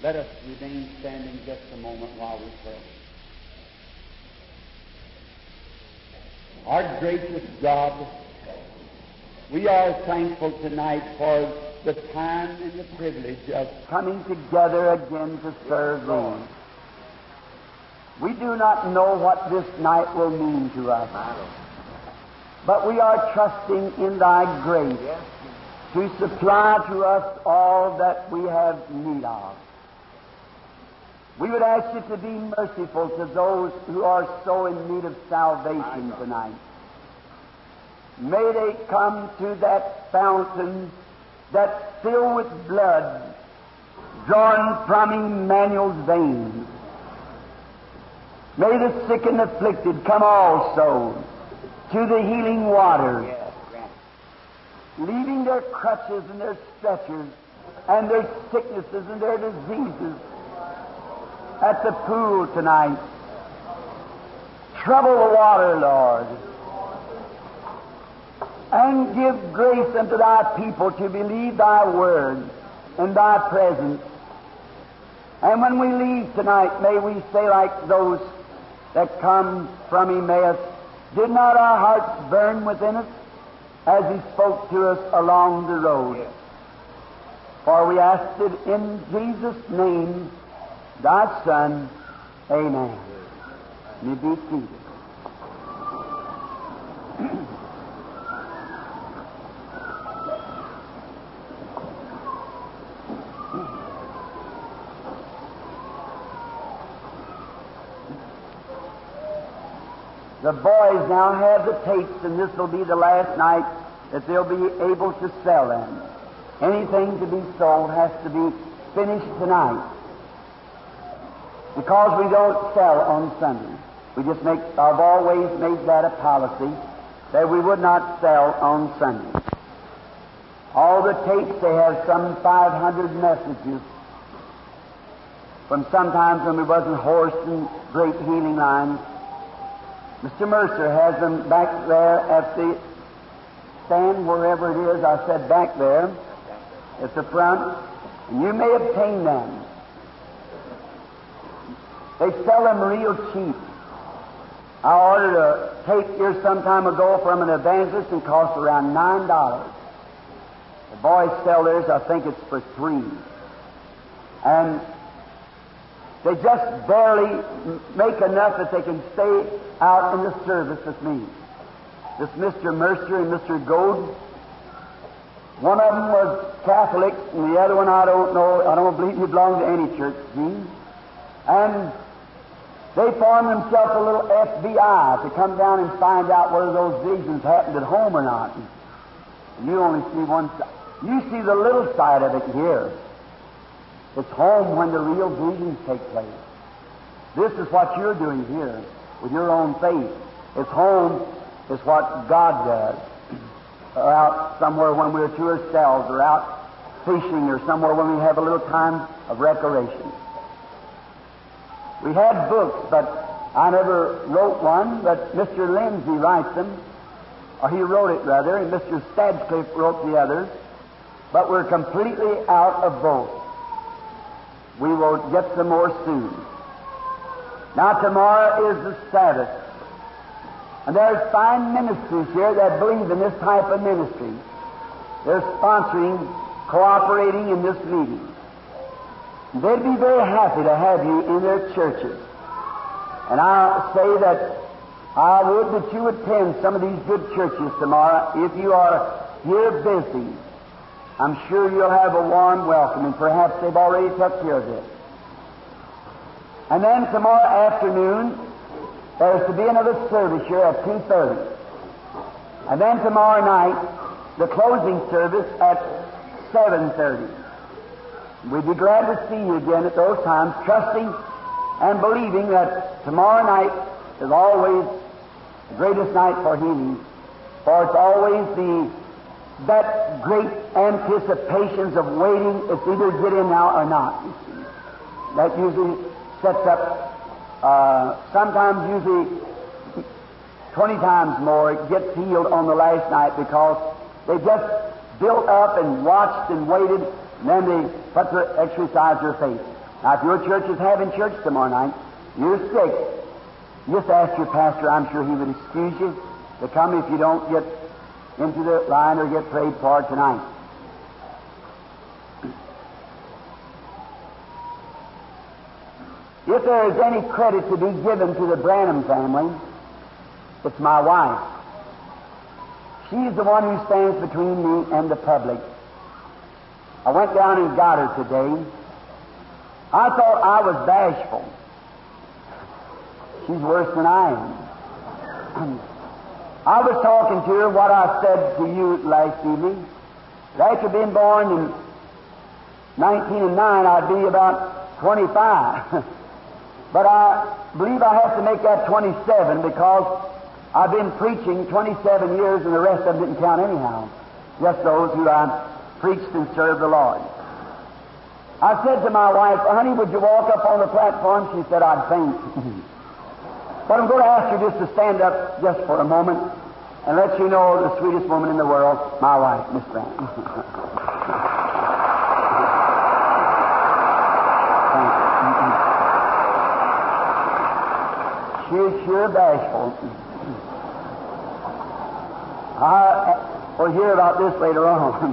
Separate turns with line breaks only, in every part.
Let us remain standing just a moment while we pray. Our gracious God, we are thankful tonight for the time and the privilege of coming together again to serve Thee. We do not know what this night will mean to us, but we are trusting in Thy grace to supply to us all that we have need of. We would ask You to be merciful to those who are so in need of salvation tonight. May they come to that fountain that's filled with blood drawn from Emmanuel's veins. May the sick and afflicted come also to the healing water, leaving their crutches and their stretchers and their sicknesses and their diseases at the pool tonight. Trouble the water, Lord, and give grace unto Thy people to believe Thy word in Thy presence. And when we leave tonight, may we say like those that come from Emmaus, did not our hearts burn within us as He spoke to us along the road? For we ask it in Jesus' name, Thy Son. Amen. You may be seated. The boys now have the tapes, and this will be the last night that they'll be able to sell them. Anything to be sold has to be finished tonight, because we don't sell on Sunday. I've always made that a policy, that we would not sell on Sunday. All the tapes, they have some 500 messages from sometimes when we wasn't hoarse and great healing lines. Mr. Mercer has them back there at the stand, wherever it is. I said back there at the front, and you may obtain them. They sell them real cheap. I ordered a tape here some time ago from an evangelist and cost around $9. The boys sell theirs, I think it's for $3. And they just barely make enough that they can stay out in the service with me. This Mr. Mercer and Mr. Goad, one of them was Catholic, and the other one I don't know. I don't believe he belonged to any church, see? And they formed themselves a little FBI to come down and find out whether those visions happened at home or not. And you only see one side. You see the little side of it here. It's home when the real visions take place. This is what you're doing here with your own faith. It's home is what God does. Or out somewhere when we're to ourselves, or out fishing, or somewhere when we have a little time of recreation. We had books, but I never wrote one, but Mr. Lindsay writes them, or he wrote it rather, and Mr. Stadcliffe wrote the others, but we're completely out of both. We will get some more soon. Now tomorrow is the Sabbath, and there's fine ministries here that believe in this type of ministry. They're sponsoring, cooperating in this meeting. They'd be very happy to have you in their churches. And I say that I would that you attend some of these good churches tomorrow. If you are here busy, I'm sure you'll have a warm welcome, and perhaps they've already took care of it. And then tomorrow afternoon, there's to be another service here at 2:30. And then tomorrow night, the closing service at 7:30. We'd be glad to see you again at those times, trusting and believing that tomorrow night is always the greatest night for healing, for it's always that great anticipations of waiting. It's either get in now or not. You see, that usually sets up. Sometimes, usually, 20 times more, it gets healed on the last night because they just built up and watched and waited, and then they put to exercise their faith. Now, if your church is having church tomorrow night, you're sick, just ask your pastor. I'm sure he would excuse you to come if you don't get into the line or get prayed for tonight. If there is any credit to be given to the Branham family, it's my wife. She's the one who stands between me and the public. I went down and got her today. I thought I was bashful. She's worse than I am. I was talking to her what I said to you last evening. After being born in 1909, I'd be about 25. But I believe I have to make that 27 because I've been preaching 27 years and the rest of them didn't count anyhow. Just those who I preached and served the Lord. I said to my wife, honey, would you walk up on the platform? She said, I'd faint. But I'm going to ask you just to stand up just for a moment and let you know the sweetest woman in the world, my wife, Miss Branham. She is sure bashful. We'll hear about this later on.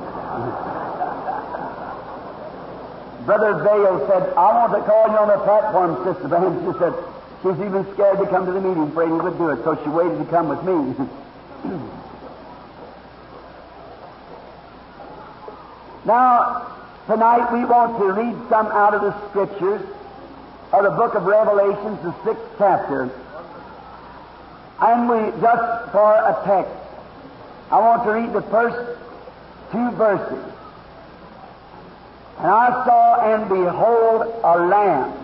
Brother Vail said, I want to call you on the platform, Sister Branham. She said, she's even scared to come to the meeting, afraid he would do it, so she waited to come with me. Now, tonight we want to read some out of the Scriptures of the book of Revelations, the 6th chapter. And just for a text, I want to read the first 2 verses. And I saw and behold a Lamb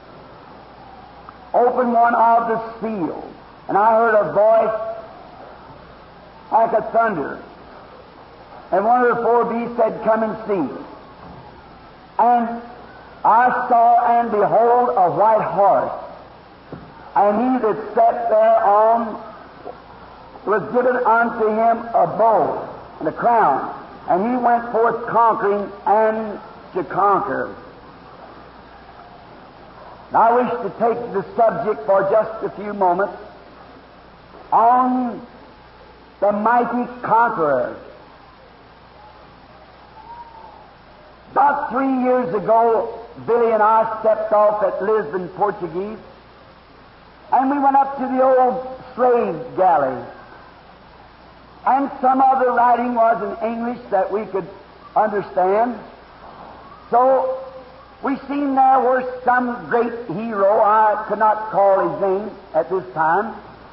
open one of the seals, and I heard a voice like a thunder. And one of the 4 beasts said, come and see. And I saw and behold a white horse, and he that sat thereon was given unto him a bow and a crown, and he went forth conquering and to conquer. Now I wish to take the subject for just a few moments on the mighty conqueror. About 3 years ago, Billy and I stepped off at Lisbon, Portuguese, and we went up to the old slave galley. And some of the writing was in English that we could understand. So we seen there were some great hero, I could not call his name at this time,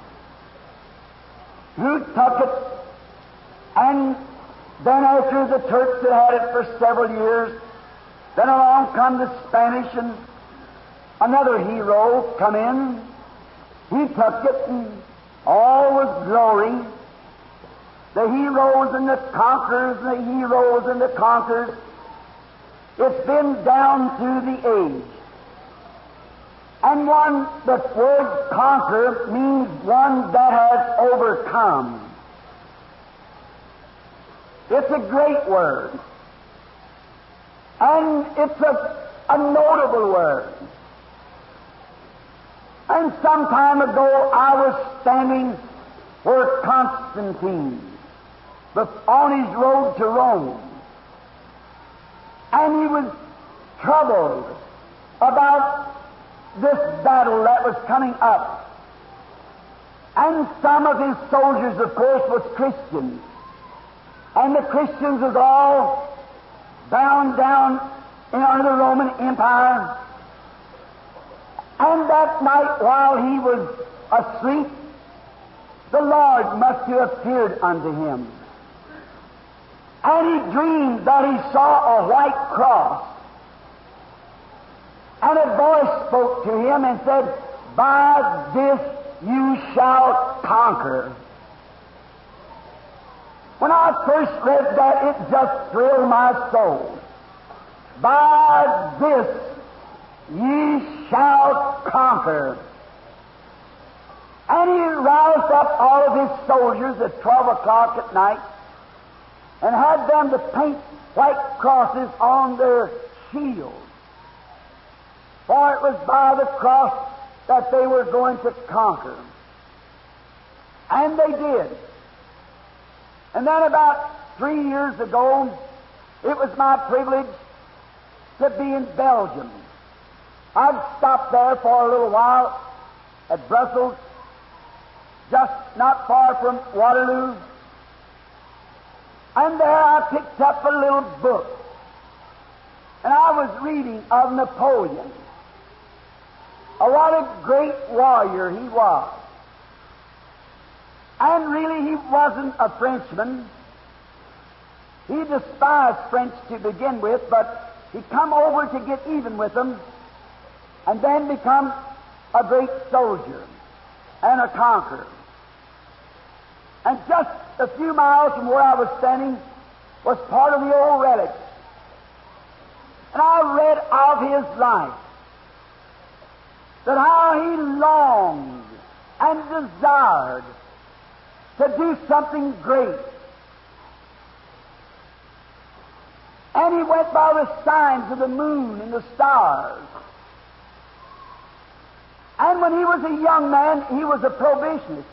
who took it, and then after the Turks had had it for several years, then along come the Spanish, and another hero come in. He took it, and all was glory. The heroes and the conquerors, and the heroes and the conquerors. It's been down through the age. And the word conquer means one that has overcome. It's a great word. And it's a notable word. And some time ago I was standing where Constantine was on his road to Rome. And he was troubled about this battle that was coming up. And some of his soldiers, of course, was Christians. And the Christians was all bound down under the Roman Empire. And that night, while he was asleep, the Lord must have appeared unto him. And he dreamed that he saw a white cross. And a voice spoke to him and said, by this you shall conquer. When I first read that, it just thrilled my soul. By this ye shall conquer. And he roused up all of his soldiers at 12 o'clock at night and had them to paint white crosses on their shields. For it was by the cross that they were going to conquer. And they did. And then about 3 years ago, it was my privilege to be in Belgium. I'd stopped there for a little while at Brussels, just not far from Waterloo. And there I picked up a little book. And I was reading of Napoleon. What a great warrior he was. And really he wasn't a Frenchman. He despised French to begin with, but he come over to get even with them and then become a great soldier and a conqueror. And just a few miles from where I was standing was part of the old relics. And I read of his life, that how he longed and desired to do something great. And he went by the signs of the moon and the stars. And when he was a young man, he was a prohibitionist.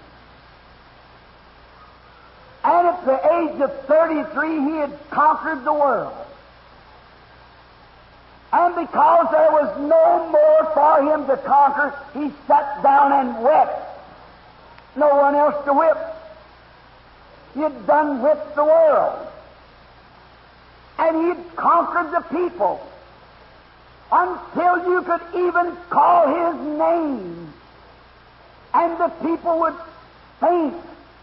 And at the age of 33, he had conquered the world. And because there was no more for him to conquer, he sat down and wept. No one else to whip. He had done whipped the world. And he had conquered the people until you could even call his name, and the people would faint.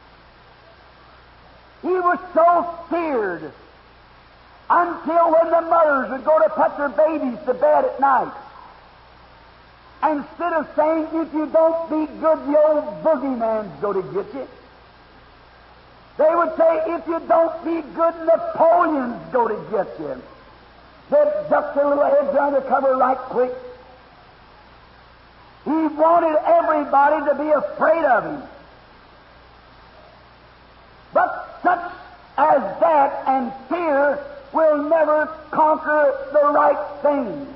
He was so feared until when the mothers would go to put their babies to bed at night, instead of saying, if you don't be good, the old boogeyman's going to get you, they would say, if you don't be good, Napoleon's going to get you. They'd duck their little heads under cover right quick. He wanted everybody to be afraid of him. But such as that and fear will never conquer the right thing.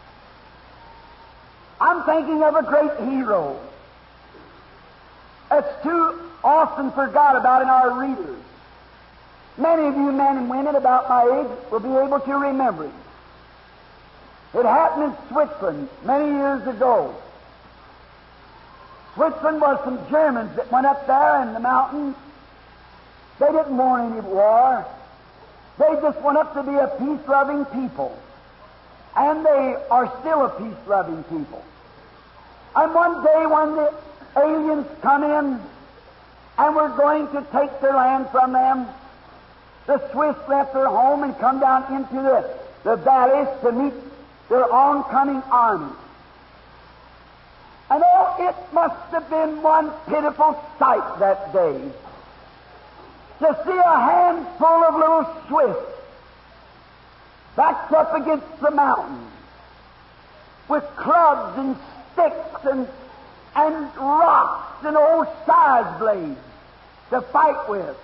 I'm thinking of a great hero that's too often forgot about in our readers. Many of you men and women about my age will be able to remember him. It happened in Switzerland many years ago. Switzerland was some Germans that went up there in the mountains. They didn't want any war. They just went up to be a peace-loving people. And they are still a peace-loving people. And one day when the aliens come in and were going to take their land from them, the Swiss left their home and come down into the valleys to meet their oncoming army. And oh, it must have been one pitiful sight that day to see a handful of little Swiss backed up against the mountain with clubs and sticks and rocks and old scythe blades to fight with.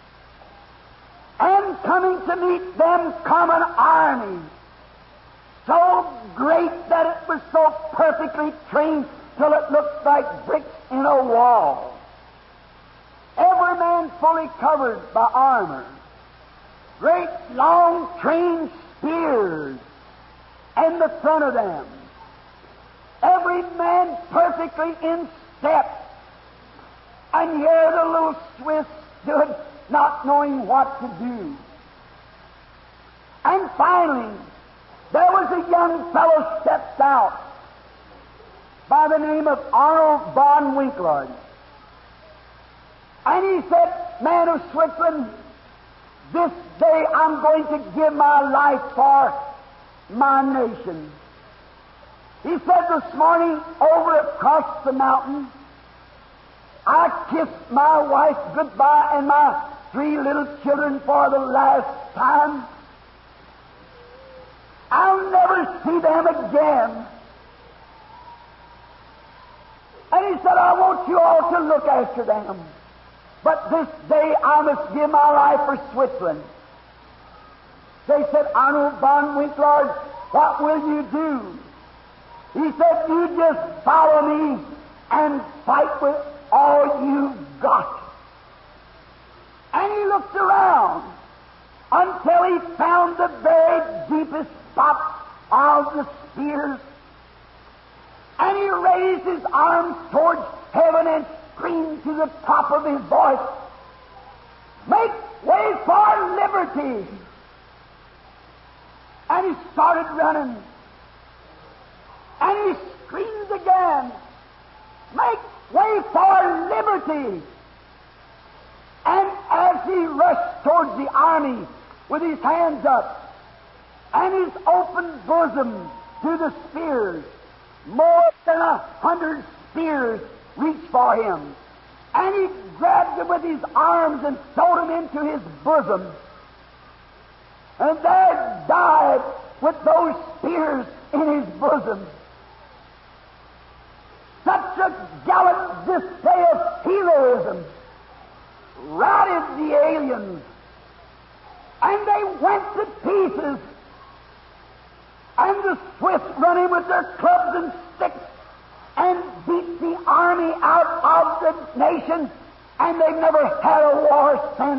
And coming to meet them come an army so great that it was so perfectly trained till it looked like bricks in a wall. Every man fully covered by armor. Great long trained spears in the front of them. Every man perfectly in step. And here the little Swiss stood not knowing what to do. And finally, there was a young fellow stepped out by the name of Arnold von Winklord. And he said, man of Switzerland, this day I'm going to give my life for my nation. He said this morning over across the mountain, I kissed my wife goodbye and my 3 little children for the last time. I'll never see them again. And he said, I want you all to look after them. But this day I must give my life for Switzerland. They said, Arnold von Winklord, what will you do? He said, you just follow me and fight with all you've got. And he looked around until he found the very deepest spot of the spears. And he raised his arms towards heaven and screamed to the top of his voice, make way for liberty! And he started running. And he screamed again, make way for liberty! And as he rushed towards the army with his hands up and his open bosom to the spears, more than 100 spears reached for him. And he grabbed them with his arms and threw them into his bosom. And there died with those spears in his bosom. Such a gallant display of heroism routed the aliens, and they went to pieces. And the Swiss run in with their clubs and sticks and beat the army out of the nation, and they've never had a war since.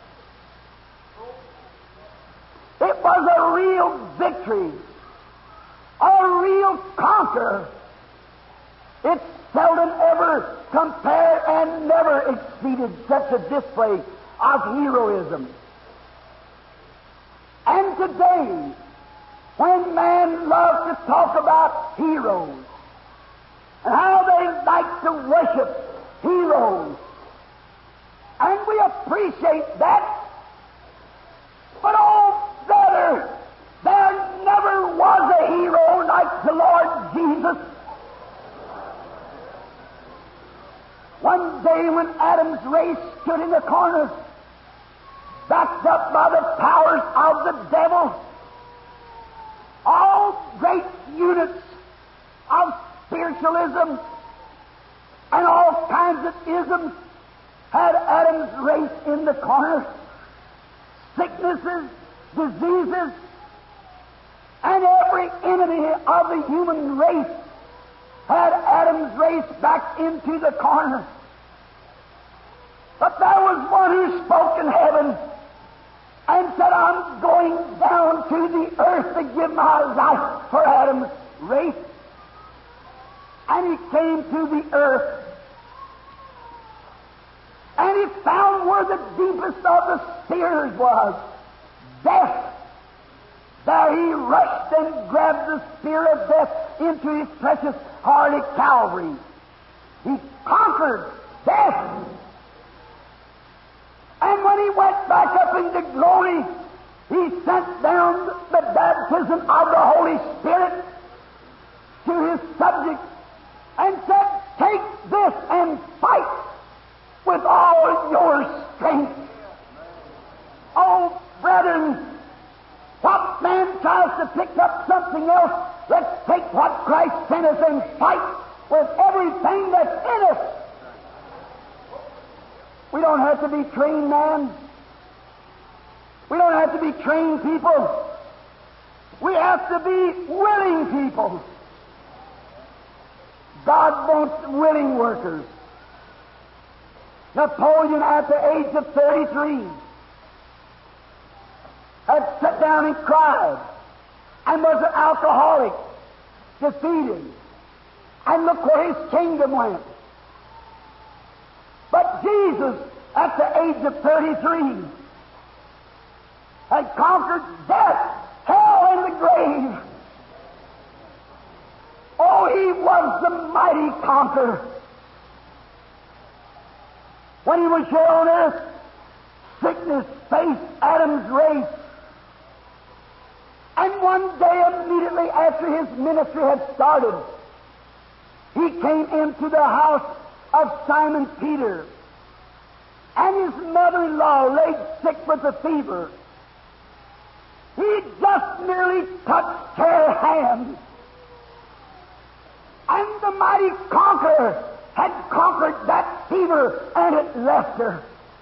It was a real victory, a real conquer. It's seldom ever compared and never exceeded such a display of heroism. And today, when man loves to talk about heroes and how they like to worship heroes, and we appreciate that, but oh brother, there never was a hero like the Lord Jesus. One day when Adam's race stood in the corner, backed up by the powers of the devil, all great units of spiritualism and all kinds of isms had Adam's race in the corner. Sicknesses, diseases, and every enemy of the human race had Adam's race back into the corner. But there was one who spoke in heaven and said, I'm going down to the earth to give my life for Adam's race. And he came to the earth, and he found where the deepest of the spears was, death. There he rushed and grabbed the spear of death into his precious heart at Calvary. He conquered death. And when he went back up into glory, he sent down the baptism of the Holy Spirit to his subjects and said, take this and fight with all your strength. Oh, brethren, what man tries to pick up something else, let's take what Christ sent us and fight with everything that's in us. We don't have to be trained men. We don't have to be trained people. We have to be willing people. God wants willing workers. Napoleon, at the age of 33, had sat down and cried and was an alcoholic, defeated. And look where his kingdom went. But Jesus, at the age of 33, had conquered death, hell, and the grave. Oh, he was the mighty conqueror. When he was here on earth, sickness faced Adam's race. And one day, immediately after his ministry had started, he came into the house of Simon Peter, and his mother-in-law laid sick with a fever. He just merely touched her hand, and the mighty conqueror had conquered that fever, and it left her.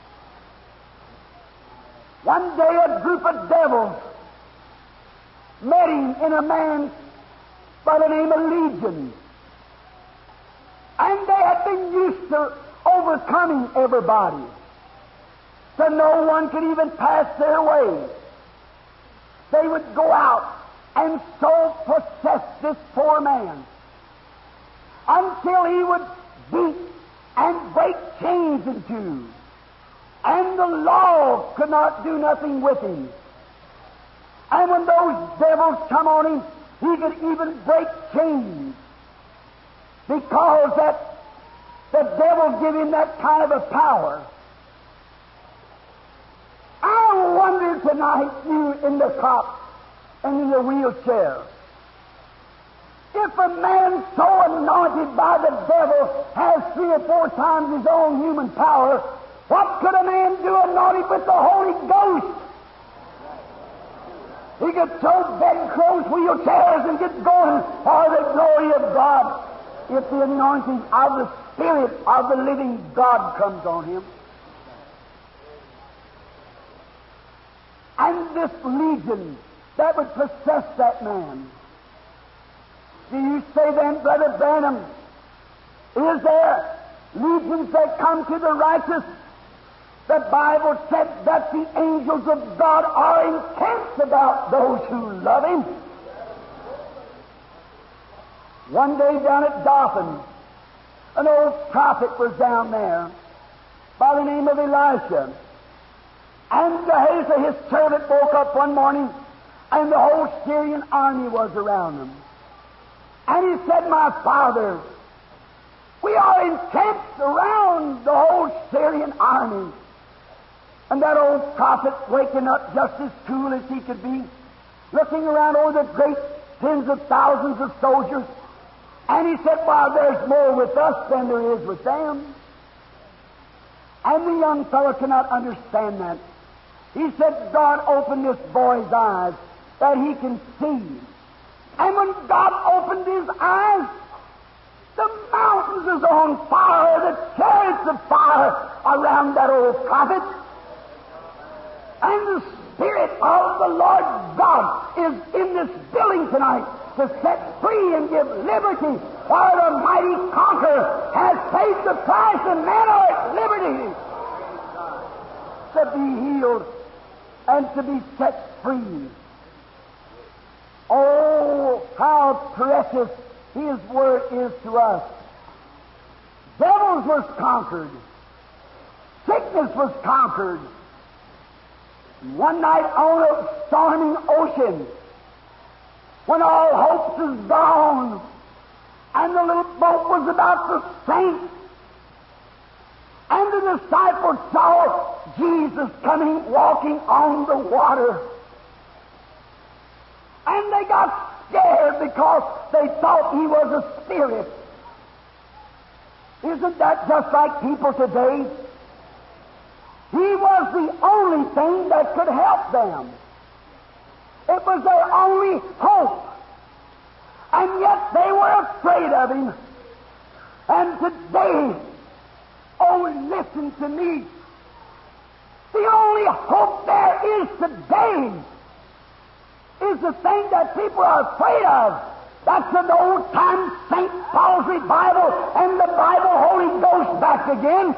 One day a group of devils met him in a man's by the name of Legion. And they had been used to overcoming everybody, so no one could even pass their way. They would go out and so possess this poor man until he would beat and break chains in two, and the law could not do nothing with him. And when those devils come on him, he could even break chains, because that the devil give him that kind of a power. I wonder tonight, you in the cot and in the wheelchair, if a man so anointed by the devil has 3 or 4 times his own human power, what could a man do anointed with the Holy Ghost? He could throw bedclothes, wheelchairs, and get going for the glory of God if the anointing of the Spirit of the living God comes on him. And this legion that would possess that man. Do you say then, Brother Branham, is there legions that come to the righteous? The Bible said that the angels of God are intense about those who love Him. One day down at Dothan, an old prophet was down there by the name of Elisha. And Gehazi, his servant, woke up one morning, and the whole Syrian army was around him. And he said, "My father, we are encamped around the whole Syrian army." And that old prophet, waking up just as cool as he could be, looking around over the great tens of thousands of soldiers, and he said, "Well, there's more with us than there is with them." And the young fellow cannot understand that. He said, God opened this boy's eyes that he can see. And when God opened his eyes, the mountains is on fire, the chariots of fire around that old prophet. And the Spirit of the Lord God is in this building tonight to set free and give liberty, for the mighty conqueror has paid the price, and men are at liberty to be healed and to be set free. Oh, how precious His Word is to us. Devils was conquered. Sickness was conquered. One night on a storming ocean, when all hopes is gone, and the little boat was about to sink, and the disciples saw Jesus coming, walking on the water. And they got scared because they thought He was a spirit. Isn't that just like people today? He was the only thing that could help them. It was their only hope. And yet they were afraid of Him. And today, oh, listen to me. The only hope there is today is the thing that people are afraid of. That's an old-time St. Paul's revival and the Bible Holy Ghost back again.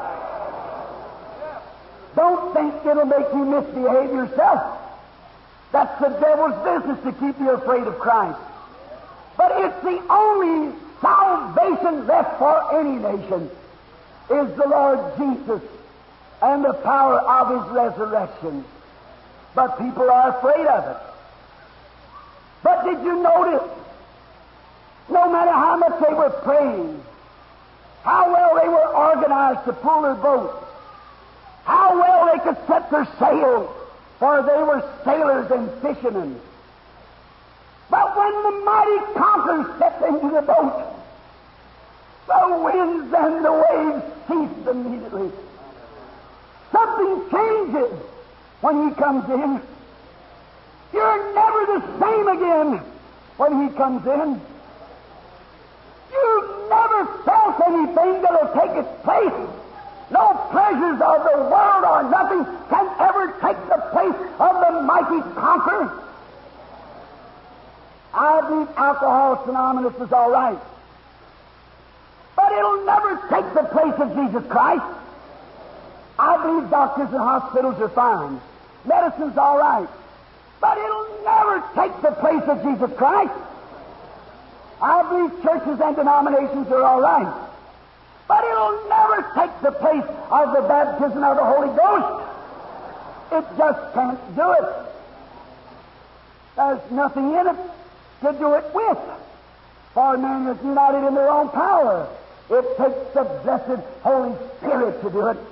Don't think it'll make you misbehave yourself. That's the devil's business, to keep you afraid of Christ. But it's the only salvation left for any nation is the Lord Jesus and the power of His resurrection. But people are afraid of it. But did you notice, no matter how much they were praying, how well they were organized to pull their boat, how well they could set their sail, for they were sailors and fishermen. But when the mighty conqueror stepped into the boat, the winds and the waves ceased immediately. Something changes when He comes in. You're never the same again when He comes in. You've never felt anything that'll take its place. No pleasures of the world or nothing can ever take the place of the mighty conqueror. I believe Alcoholics Anonymous is all right. But it'll never take the place of Jesus Christ. I believe doctors and hospitals are fine. Medicine's all right. But it'll never take the place of Jesus Christ. I believe churches and denominations are all right. But it'll never take the place of the baptism of the Holy Ghost. It just can't do it. There's nothing in it to do it with. For man is united in their own power. It takes the blessed Holy Spirit to do it.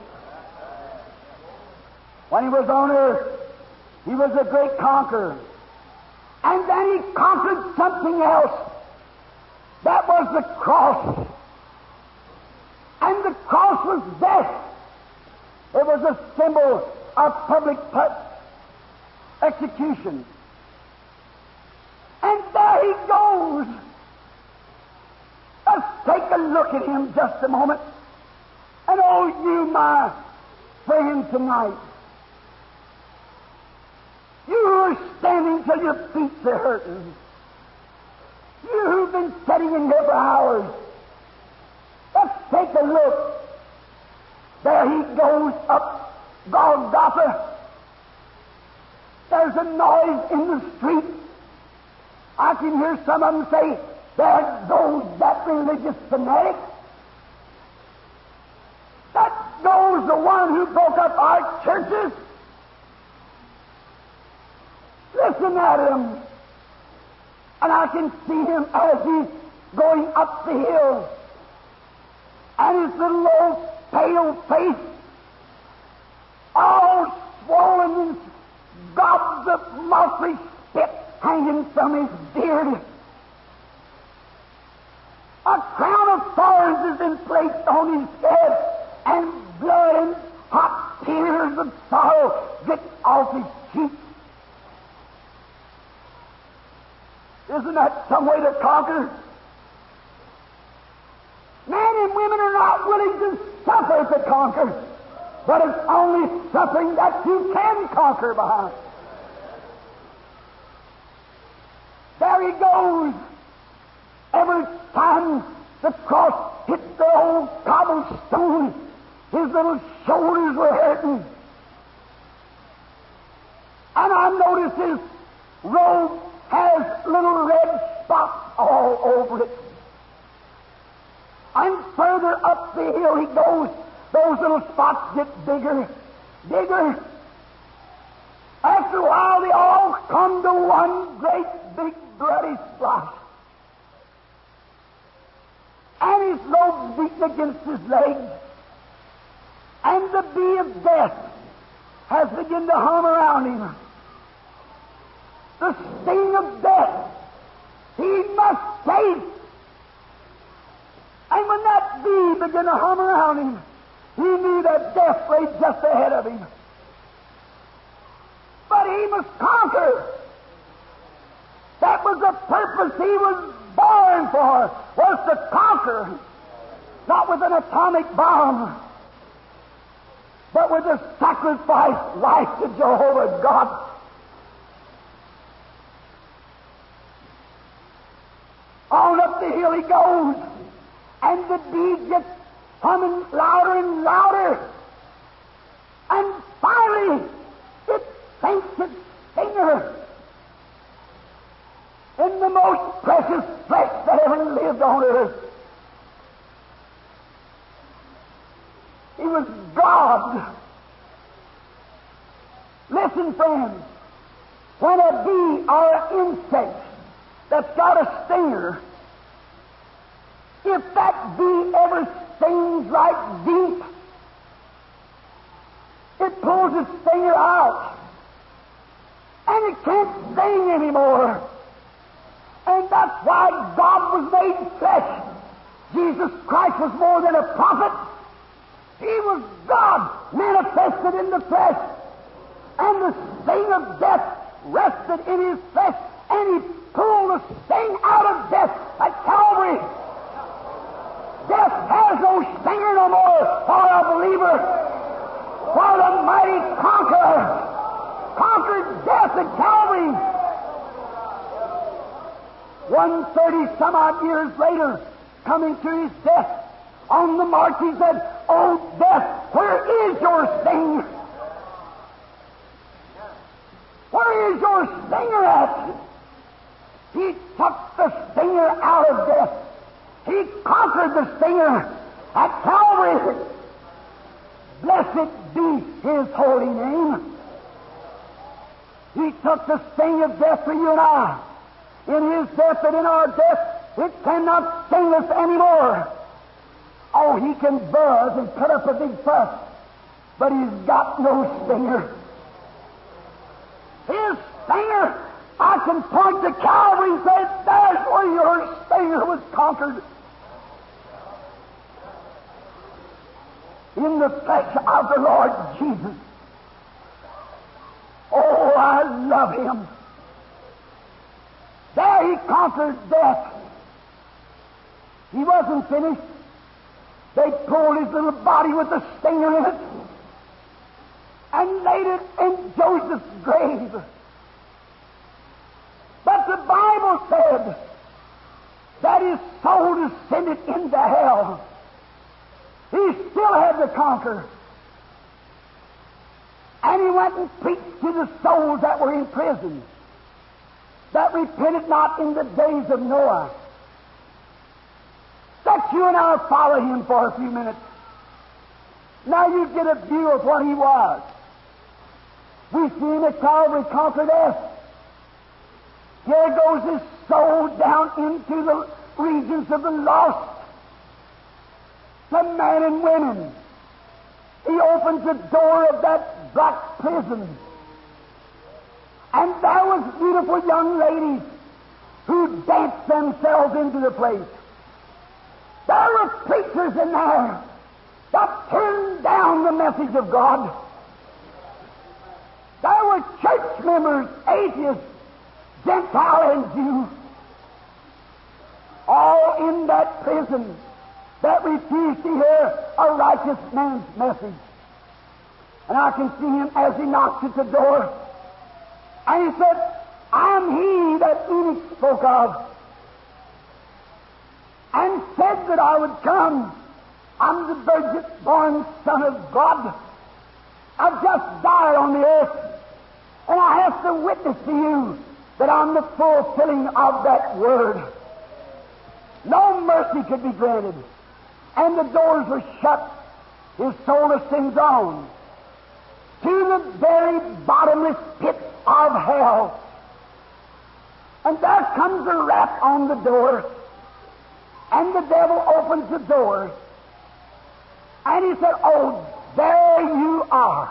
When he was on earth, he was a great conqueror. And then he conquered something else. That was the cross. And the cross was death. It was a symbol of public execution. And there he goes. Let's take a look at him just a moment. And oh, you, my friend, tonight, you who are standing till your feet are hurting, you who've been sitting in here for hours, let's take a look. There he goes up Golgotha. There's a noise in the street. I can hear some of them say, there goes that religious fanatic. That goes the one who broke up our churches. Listen at him. And I can see him as he's going up the hill. And his little old pale face, all swollen and gobs of mossy spit hanging from his beard. A crown of thorns has been placed on his head, and blood and hot tears of sorrow drip off his cheeks. Isn't that some way to conquer? Men and women are not willing to suffer to conquer, but it's only suffering that you can conquer by. There he goes. Every time the cross hit the old cobblestone, his little shoulders were hurting. And I noticed his robe has little red spots all over it. And further up the hill he goes, those little spots get bigger, bigger. After a while, they all come to one great big bloody splash. And his robe beaten against his legs. And the bee of death has begun to hum around him. The sting of death he must face. And when that bee began to hum around him, he knew that death lay just ahead of him. But he must conquer. That was the purpose he was born for, was to conquer. Not with an atomic bomb, but with a sacrifice life to Jehovah God. On up the hill he goes, and the bee gets humming louder and louder. And finally, it sinks its finger in the most precious flesh that ever lived on earth. He was God. Listen, friends, when a bee or an insect that's got a stinger, if that bee ever stings right deep, it pulls its stinger out, and it can't sting anymore. And that's why God was made flesh. Jesus Christ was more than a prophet. He was God manifested in the flesh. And the sting of death rested in his flesh, and he pulled the sting out of death at Calvary. Death has no stinger no more for a believer. For the mighty conqueror conquered death at Calvary. 130 some odd years later, coming to his death, on the march he said, "O death, where is your sting? Where is your stinger at?" He took the stinger out of death. He conquered the stinger at Calvary. Blessed be His holy name. He took the sting of death for you and I. In His death and in our death, it cannot sting us anymore. Oh, He can buzz and put up a big fuss, but He's got no stinger. His stinger, I can point to Calvary and say, "There's where your stinger was conquered." In the flesh of the Lord Jesus. Oh, I love Him. There He conquered death. He wasn't finished. They pulled His little body with a stinger in it and laid it in Joseph's grave. But the Bible said that His soul descended into hell. He still had to conquer. And He went and preached to the souls that were in prison, that repented not in the days of Noah. Let you and I follow Him for a few minutes. Now you get a view of what He was. We see Him at Calvary conquer death. Here goes His soul down into the regions of the lost, the men and women. He opens the door of that black prison, and there was beautiful young ladies who danced themselves into the place. There were preachers in there that turned down the message of God. There were church members, atheists, Gentile and Jew, all in that prison that refused to hear a righteous man's message. And I can see him as he knocked at the door, and he said, "I'm he that Enoch spoke of, and said that I would come. I'm the virgin-born Son of God. I've just died on the earth, and I have to witness to you that I'm the fulfilling of that word." No mercy could be granted, and the doors were shut. His soul ascends on to the very bottomless pit of hell. And there comes a rap on the door, and the devil opens the door, and he said, "Oh, there you are.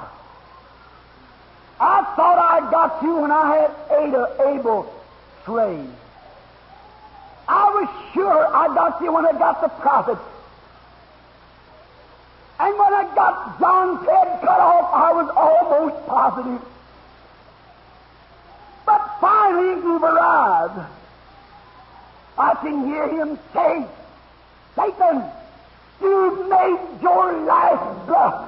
I thought I got you when I had Abel slain. I was sure I got you when I got the prophets. And when I got John's head cut off, I was almost positive. But finally you've arrived." I can hear him say, "Satan, you've made your last bluff.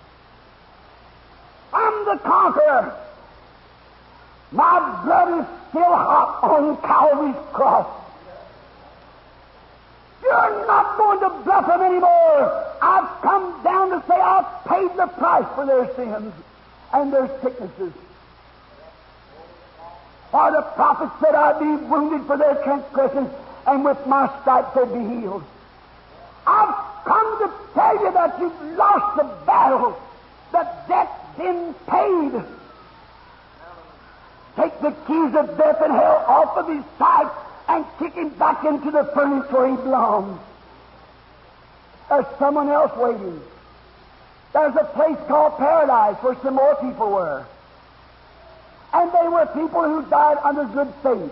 I'm the conqueror. My blood is still hot on Calvary's cross. You're not going to bluff them anymore. I've come down to say I've paid the price for their sins and their sicknesses. For the prophet said I'd be wounded for their transgressions, and with my stripes they'd be healed. I've come to tell you that you've lost the battle. The debt's been paid. Take the keys of death and hell off of his side and kick him back into the furnace where he belongs. There's someone else waiting. There's a place called paradise where some more people were. And they were people who died under good faith.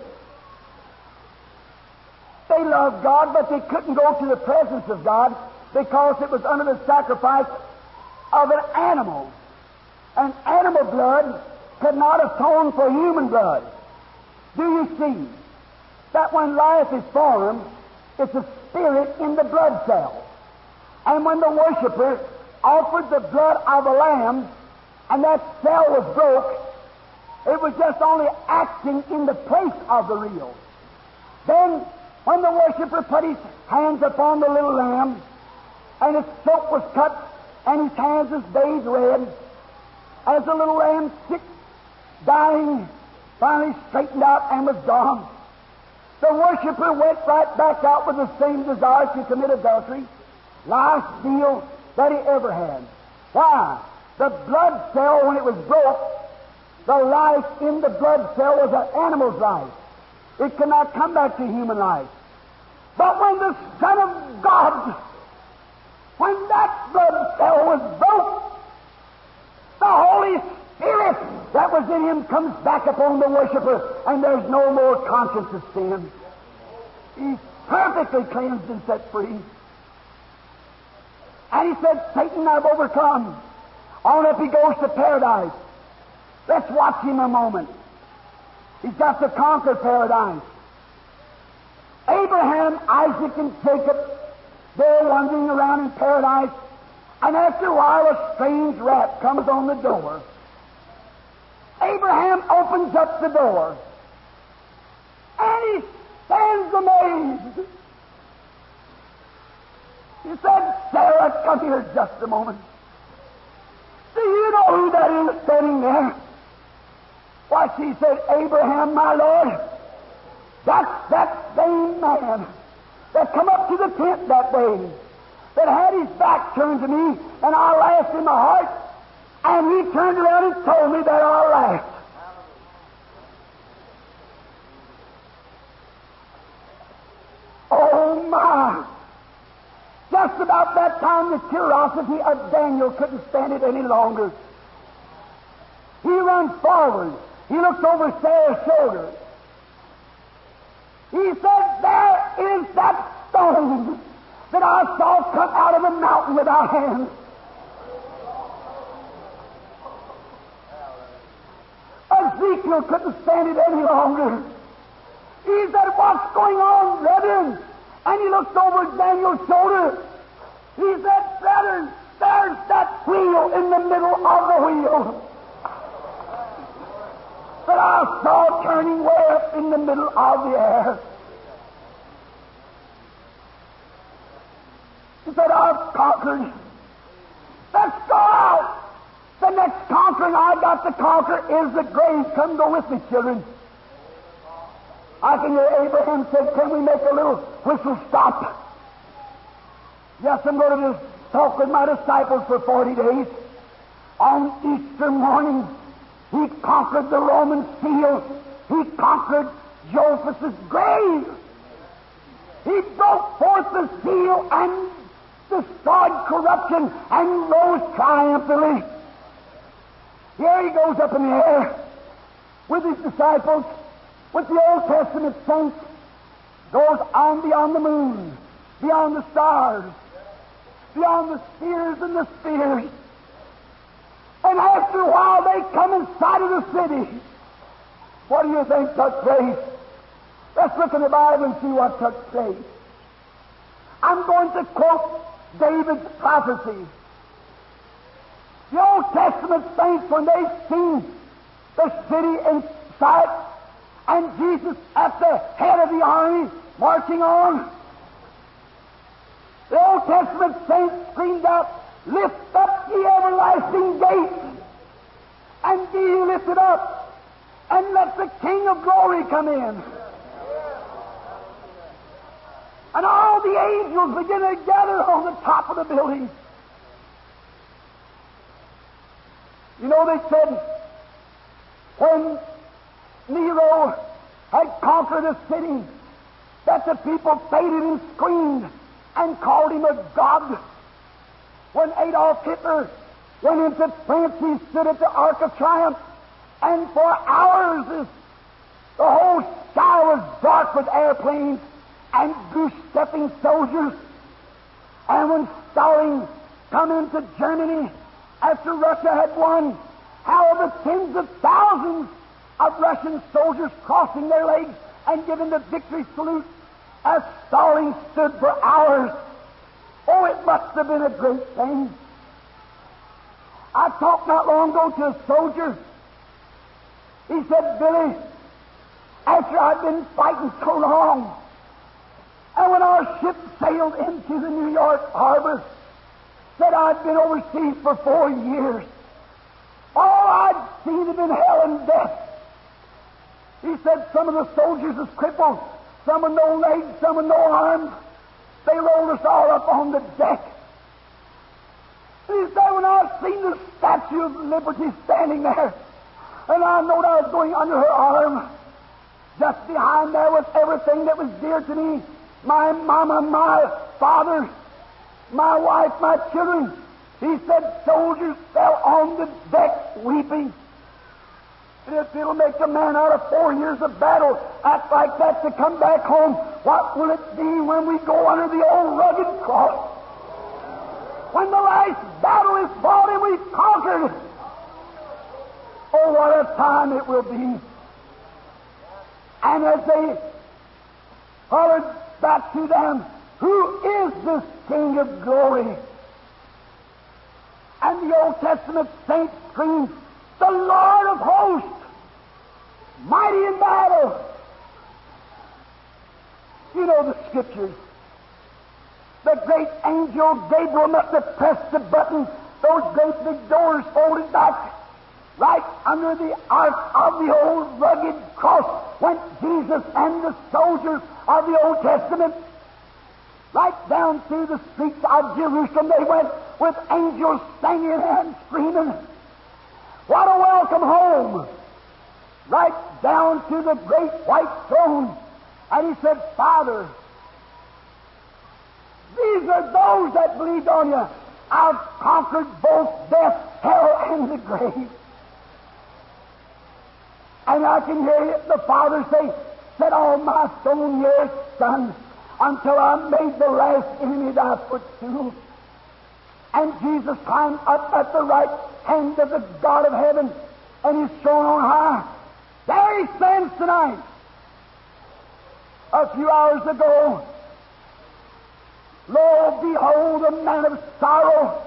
They loved God, but they couldn't go to the presence of God because it was under the sacrifice of an animal. And animal blood could not atone for human blood. Do you see that when life is formed, it's a spirit in the blood cell? And when the worshiper offered the blood of a lamb and that cell was broke, it was just only acting in the place of the real. Then, when the worshiper put his hands upon the little lamb, and its throat was cut, and his hands was bathed red, as the little lamb, sick, dying, finally straightened out and was gone, the worshiper went right back out with the same desire to commit adultery, lie, steal, that he ever had. Why? The blood cell, when it was broke, the life in the blood cell was an animal's life. It could not come back to human life. But when the Son of God, when that blood cell was broke, the Holy Spirit that was in him comes back upon the worshiper, and there's no more conscience of sin. He's perfectly cleansed and set free. And he said, Satan, I've overcome. On up he goes to paradise. Let's watch him a moment. He's got to conquer paradise. Abraham, Isaac, and Jacob, they're wandering around in paradise, and after a while a strange rap comes on the door. Abraham opens up the door, and he stands amazed. He said, Sarah, come here just a moment. Do you know who that is standing there? Why, she said, Abraham, my Lord, that's that same man that come up to the tent that day, that had his back turned to me, and I laughed in my heart, and he turned around and told me that I laughed. Oh, my! Just about that time, the curiosity of Daniel couldn't stand it any longer. He ran forward. He looked over Sarah's shoulder. He said, there is that stone that I saw come out of the mountain without hands. Ezekiel couldn't stand it any longer. He said, what's going on, brethren? And he looked over Daniel's shoulder. He said, brethren, there's that wheel in the middle of the wheel that I saw turning way up in the middle of the air. He said, I've conquered. Let's go out. The next conquering I got to conquer is the grave. Come go with me, children. I can hear Abraham said, can we make a little whistle stop? Yes, I'm going to just talk with my disciples for 40 days. On Easter morning, he conquered the Roman seal. He conquered Joseph's grave. He broke forth the seal and destroyed corruption and rose triumphantly. Here he goes up in the air with his disciples, with the Old Testament saints, goes on beyond the moon, beyond the stars, beyond the spheres and the spheres. And after a while they come in sight of the city. What do you think took place? Let's look in the Bible and see what took place. I'm going to quote David's prophecy. The Old Testament saints, when they seen the city in sight and Jesus at the head of the army marching on, the Old Testament saints screamed out, lift up the everlasting gates, and be ye lifted up, and let the King of glory come in. And all the angels begin to gather on the top of the building. You know, they said when Nero had conquered a city that the people faded and screamed and called him a god. When Adolf Hitler went into France, he stood at the Arc of Triumph, and for hours the whole sky was dark with airplanes and goose-stepping soldiers. And when Stalin come into Germany after Russia had won, how the tens of thousands of Russian soldiers crossing their legs and giving the victory salute as Stalin stood for hours. Oh, it must have been a great thing. I talked not long ago to a soldier. He said, Billy, after I'd been fighting so long. And when our ship sailed into the New York harbor, said I'd been overseas for 4 years. All I'd seen had been hell and death. He said some of the soldiers was crippled, some with no legs, some with no arms. They rolled us all up on the deck. And he said, when I seen the Statue of Liberty standing there, and I knowed I was going under her arm, just behind there was everything that was dear to me. My mama, my father, my wife, my children. He said soldiers fell on the deck weeping. And if it'll make a man out of 4 years of battle act like that to come back home, what will it be when we go under the old rugged cross? When the last battle is fought and we've conquered, oh, what a time it will be. And as they hollered back to them, who is this King of glory? And the Old Testament saint screamed, the Lord of hosts, mighty in battle. You know the Scriptures. The great angel Gabriel must have pressed the button, those great big doors folded back. Right under the ark of the old rugged cross went Jesus and the soldiers of the Old Testament. Right down through the streets of Jerusalem they went with angels singing and screaming. What a welcome home! Right down to the great white throne. And he said, Father, these are those that believed on you. I've conquered both death, hell, and the grave. And I can hear the Father say, set all my stone here, Son, until I made the last enemy thy footstool. And Jesus climbed up at the right hand of the God of heaven, and He's thrown on high. There He stands tonight. A few hours ago, lo, behold the man of sorrow.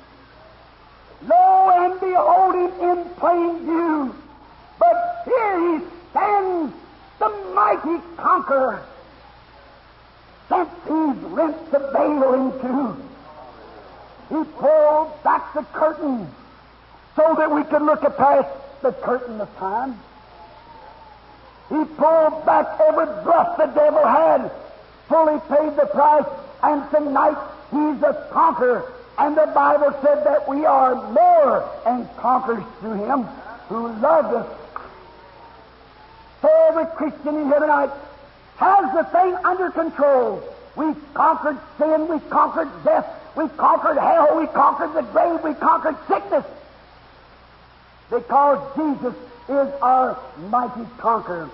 Lo, and behold Him in plain view. But here He stands, the mighty conqueror, since He's rent the veil in two. He pulled back the curtain so that we could look past the curtain of time. He pulled back every breath the devil had, fully paid the price, and tonight He's a conqueror. And the Bible said that we are more than conquerors through Him who loved us. So every Christian in here tonight has the thing under control. We've conquered sin, we've conquered death, we've conquered hell, we've conquered the grave, we've conquered sickness. Because Jesus is our mighty conqueror.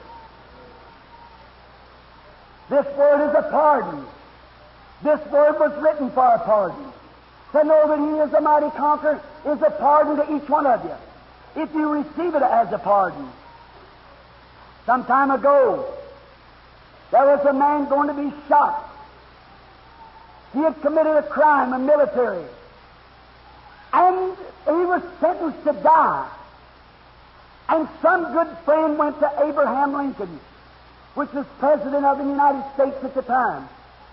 This word is a pardon. This word was written for a pardon. To know that He is a mighty conqueror is a pardon to each one of you, if you receive it as a pardon. Some time ago, there was a man going to be shot. He had committed a crime, a military, and he was sentenced to die. And some good friend went to Abraham Lincoln, which was President of the United States at the time,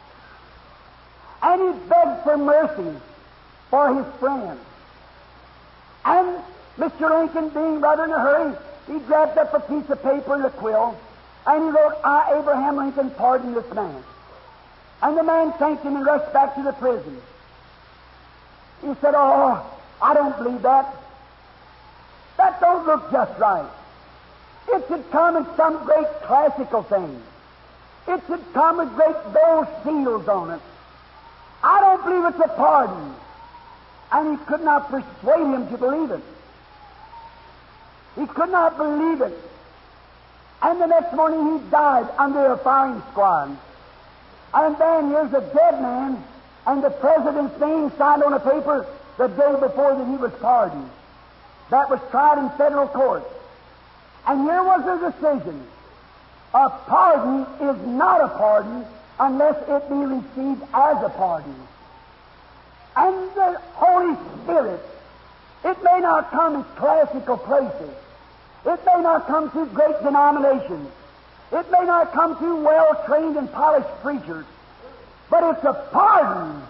and he begged for mercy for his friend. And Mr. Lincoln, being rather in a hurry, he grabbed up a piece of paper and a quill, and he wrote, I, Abraham Lincoln, pardon this man. And the man thanked him and rushed back to the prison. He said, oh, I don't believe that. That don't look just right. It should come in some great classical thing. It should come with great gold seals on it. I don't believe it's a pardon. And he could not persuade him to believe it. He could not believe it. And the next morning he died under a firing squad. And then here's a dead man, and the president's name signed on a paper the day before that he was pardoned. That was tried in federal court. And here was the decision. A pardon is not a pardon unless it be received as a pardon. And the Holy Spirit, it may not come in classical places. It may not come through great denominations. It may not come through well-trained and polished preachers, but it's a pardon.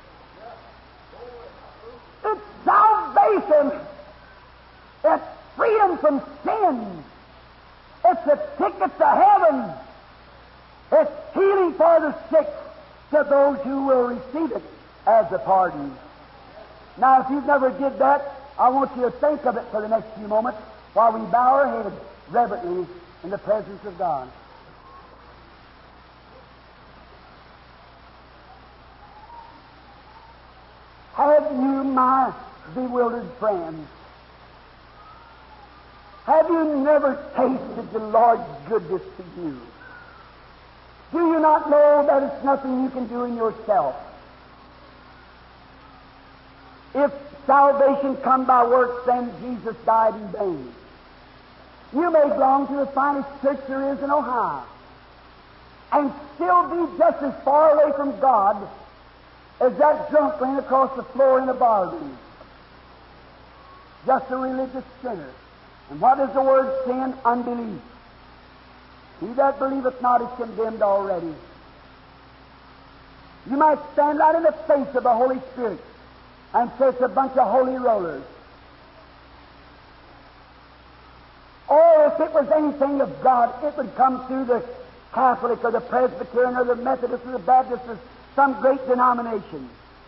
It's salvation. It's freedom from sin. It's a ticket to heaven. It's healing for the sick to those who will receive it as a pardon. Now, if you've never did that, I want you to think of it for the next few moments while we bow our heads reverently in the presence of God. Have you, my bewildered friends, have you never tasted the Lord's goodness to you? Do you not know that it's nothing you can do in yourself? If salvation come by works, then Jesus died in vain. You may belong to the finest church there is in Ohio and still be just as far away from God as that drunk laying across the floor in a bar room. Just a religious sinner. And what is the word sin? Unbelief. He that believeth not is condemned already. You might stand right in the face of the Holy Spirit and say it's a bunch of holy rollers. Or if it was anything of God, it would come through the Catholic or the Presbyterian or the Methodist or the Baptist or some great denomination.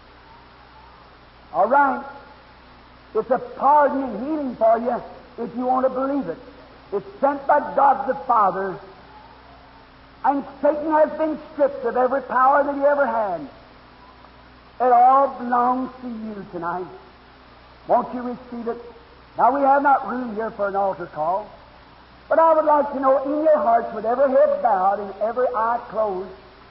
All right. It's a pardon and healing for you if you want to believe it. It's sent by God the Father, and Satan has been stripped of every power that he ever had. It all belongs to you tonight. Won't you receive it? Now, we have not room here for an altar call, but I would like to know in your hearts, with every head bowed and every eye closed,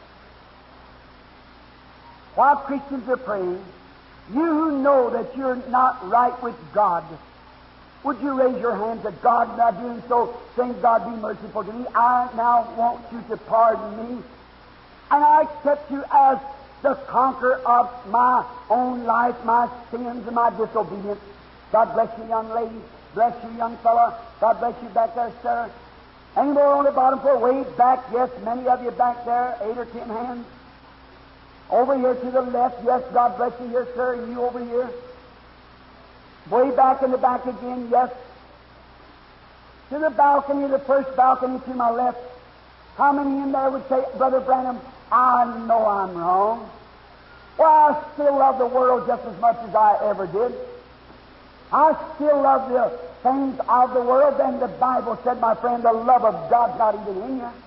while Christians are praying, you who know that you're not right with God, would you raise your hand to God? By doing so, saying, God, be merciful to me. I now want you to pardon me, and I accept you as the conqueror of my own life, my sins and my disobedience. God bless you, young lady. Bless you, young fellow. God bless you back there, sir. Any more on the bottom floor? Way back, yes, many of you back there, 8 or 10 hands. Over here to the left, yes, God bless you here, sir. You over here. Way back in the back again, yes. To the balcony, the first balcony to my left. How many in there would say, Brother Branham, I know I'm wrong. Well, I still love the world just as much as I ever did. I still love the things of the world. Then the Bible said, my friend, the love of God's not even in you.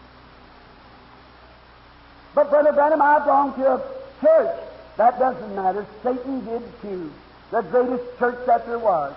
But Brother Branham, I belong to a church. That doesn't matter. Satan did too. The greatest church that there was.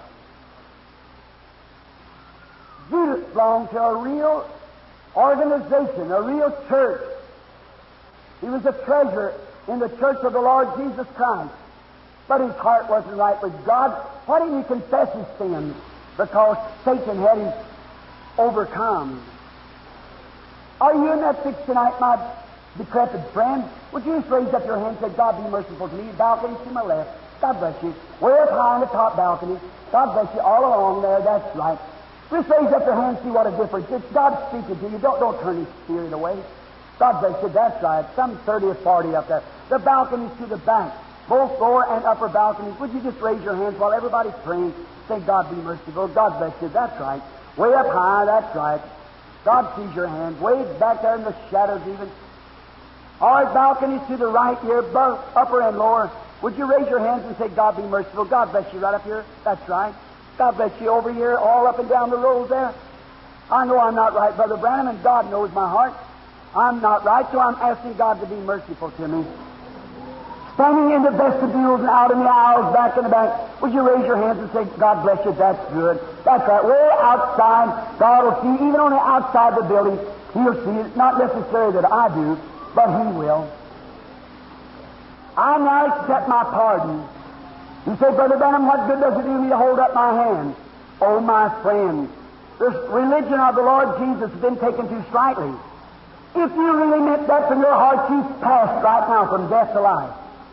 Judas belonged to a real organization, a real church. He was a treasurer in the church of the Lord Jesus Christ. But his heart wasn't right with God. Why didn't he confess his sins? Because Satan had him overcome. Are you in that fix tonight, my decrepit friend? Would you just raise up your hand and say, God, be merciful to me. Balcony to my left. God bless you. Way up high on the top balcony. God bless you all along there. That's right. Just raise up your hand and see what a difference. It's God speaking to you. Don't turn his spirit away. God bless you. That's right. Some 30 or 40 up there. The balconies to the back. Both lower and upper balconies. Would you just raise your hands while everybody's praying? Say, God be merciful. God bless you. That's right. Way up high. That's right. God sees your hand. Way back there in the shadows even. All right, balconies to the right here, both upper and lower. Would you raise your hands and say, God be merciful? God bless you right up here. That's right. God bless you over here, all up and down the rows there. I know I'm not right, Brother Branham, and God knows my heart. I'm not right, so I'm asking God to be merciful to me. Standing in the vestibules and out in the aisles, back in the back, would you raise your hands and say, God bless you? That's good. That's right. Way outside, God will see, even on the outside of the building, He'll see it. Not necessarily that I do, but He will. I now accept my pardon. You say, Brother Branham, what good does it do me to hold up my hand? Oh, my friend, the religion of the Lord Jesus has been taken too slightly. If you really meant that from your heart, you've passed right now from death to life.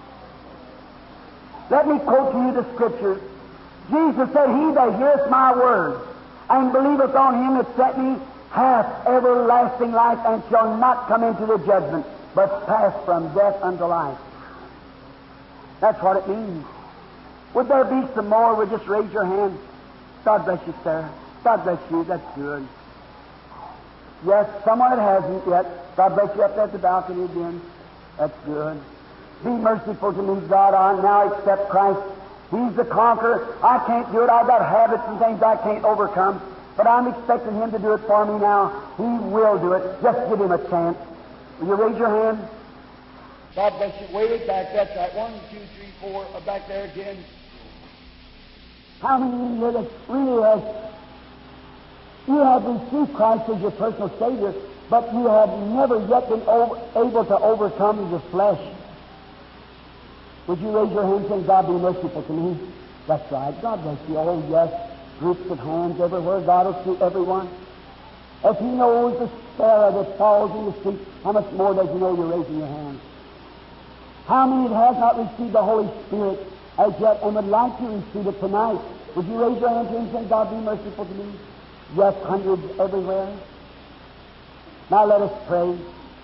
Let me quote to you the Scripture. Jesus said, He that heareth my word and believeth on Him that sent me hath everlasting life, and shall not come into the judgment, but pass from death unto life. That's what it means. Would there be some more? Would just raise your hand. God bless you, sir. God bless you. That's good. Yes, someone that hasn't yet. God bless you up there at the balcony again. That's good. Be merciful to me, God. I now accept Christ. He's the conqueror. I can't do it. I've got habits and things I can't overcome. But I'm expecting Him to do it for me now. He will do it. Just give Him a chance. Will you raise your hand? God bless you. Way back. That's right. 1, 2, 3, 4. Back there again. How many of you here that really you have received Christ as your personal Savior, but you have never yet been able to overcome the flesh? Would you raise your hand saying, God, be merciful to me? That's right. God bless you. Oh, yes. Groups of hands everywhere. God will see everyone. If He knows the sparrow that falls in the street, how much more does He know you're raising your hand? How many that has not received the Holy Spirit as yet and would like to receive it tonight? Would you raise your hand to Him and say, God, be merciful to me? Yes, hundreds everywhere. Now let us pray.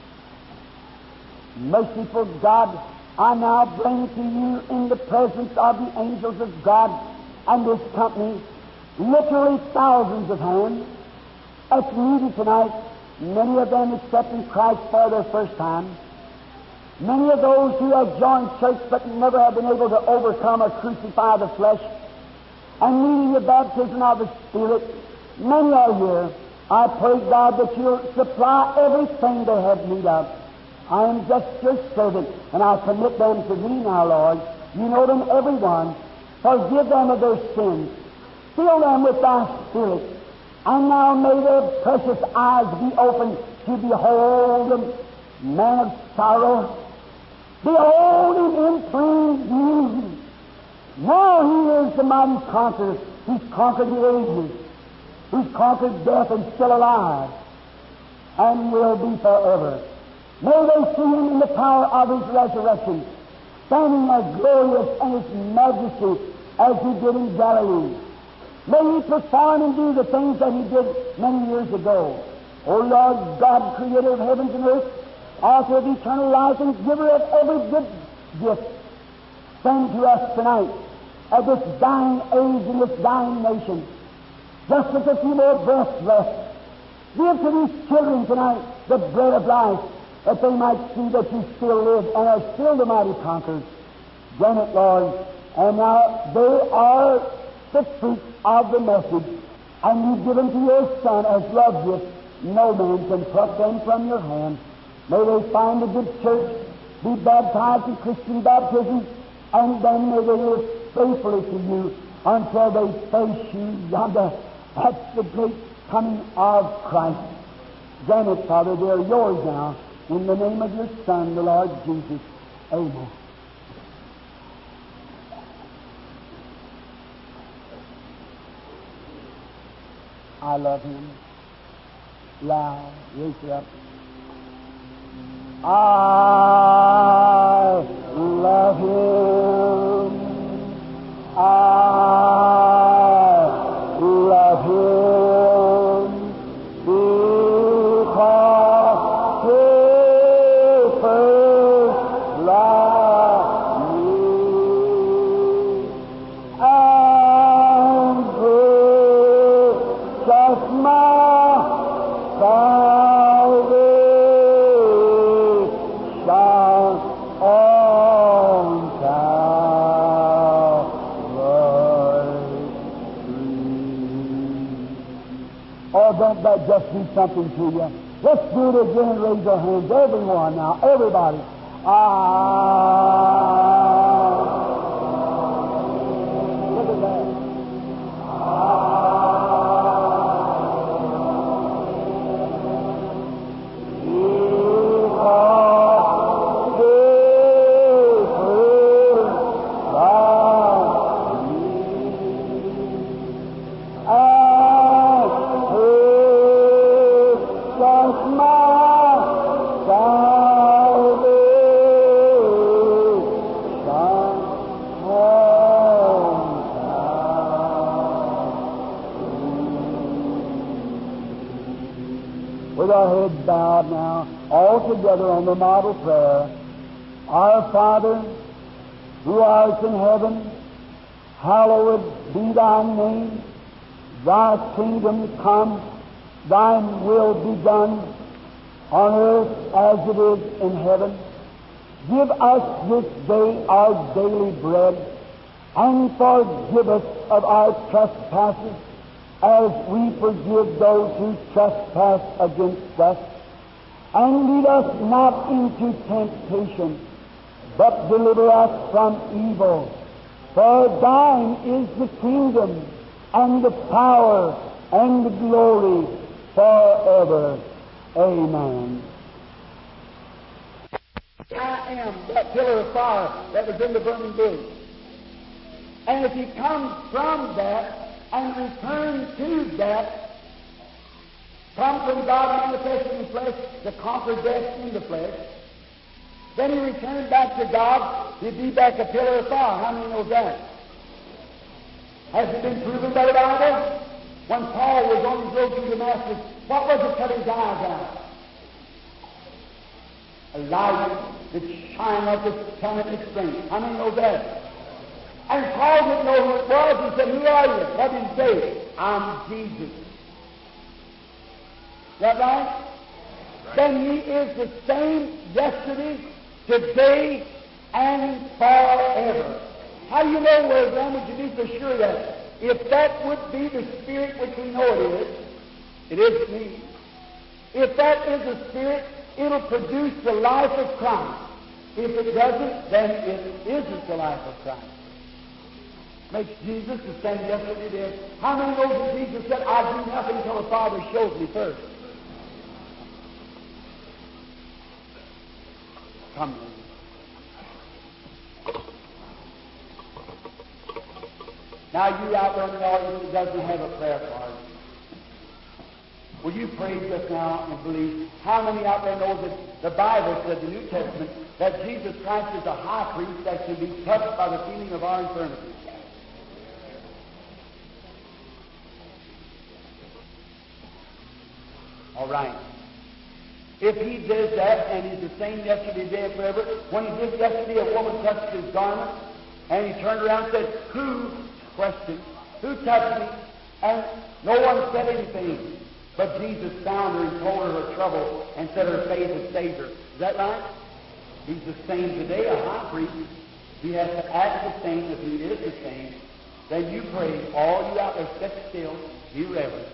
Merciful God, I now bring to you in the presence of the angels of God and this company literally thousands of hands that's needed tonight, many of them accepting Christ for their first time. Many of those who have joined church but never have been able to overcome or crucify the flesh and needing the baptism of the Spirit. Many are here. I pray, God, that You'll supply everything they have need of. I am just Your servant, and I commit them to Thee now, Lord. You know them, everyone. Forgive them of their sins. Fill them with Thy Spirit. And now may their precious eyes be opened to behold the man of sorrow. Behold Him in plain view. Now He is the mighty conqueror. He's conquered the ages. He's conquered death and still alive, and will be forever. May they see Him in the power of His resurrection, standing as glorious in His majesty as He did in Galilee. May He perform and do the things that He did many years ago. O Lord God, Creator of heavens and earth, Author of eternal life and Giver of every good gift, send to us tonight at this dying age in this dying nation just with a few more breaths left. Give to these children tonight the bread of life, that they might see that You still live and are still the mighty conquerors. Grant it, Lord. And now they are the fruit of the message, and You've given to Your Son as love gifts. No man can pluck them from Your hand. May they find a good church, be baptized in Christian baptism, and then may they live faithfully to You until they face You yonder. That's the great coming of Christ. Grant it, Father, they are Yours now. In the name of Your Son, the Lord Jesus. Amen. I love Him. Loud, raise it up. I love Him. I love Him because He first loved me and purchased my salvation on Calvary. Oh, don't that just do something to you? Let's do it again and raise our hands. Everyone now, everybody. Look at that. God now, all together on the model prayer. Our Father, who art in heaven, hallowed be thy name. Thy kingdom come, thine will be done on earth as it is in heaven. Give us this day our daily bread, and forgive us of our trespasses, as we forgive those who trespass against us. And lead us not into temptation, but deliver us from evil. For thine is the kingdom, and the power, and the glory forever. Amen. I am that pillar of fire that was in the burning bush. And if he comes from that and returns to that, come from God manifested in flesh to conquer death in the flesh, then he returned back to God, he'd be back a pillar of fire. How many know that? Has it been proven by the Bible? When Paul was on his road to Damascus, what was it cut his eyes out? A light that shined like the sun in its strength. How many know that? And Paul didn't know who it was. He said, "Who are you?" What did he say? "I'm Jesus." Is that right? Then he is the same yesterday, today, and forever. How do you know where then would you be so sure of that? If that would be the Spirit which we know it is me. If that is the Spirit, it'll produce the life of Christ. If it doesn't, then it isn't the life of Christ. Makes Jesus the same yesterday did. How many know that Jesus said, "I do nothing until the Father shows me first"? Come, ladies. Now you out there in the audience that doesn't have a prayer card, will you pray just now and believe? How many out there know that the Bible said, the New Testament, that Jesus Christ is a high priest that can be touched by the feeling of our infirmities? All right. If he does that, and he's the same yesterday, today, and forever, when he did yesterday, a woman touched his garment, and he turned around and said, "Who?" Question. "Who touched me?" And no one said anything. But Jesus found her and told her her trouble and said her faith had saved her. Is that right? He's the same today, a high priest. He has to act the same as he is the same. Then you pray, all you out there, sit still, be reverent.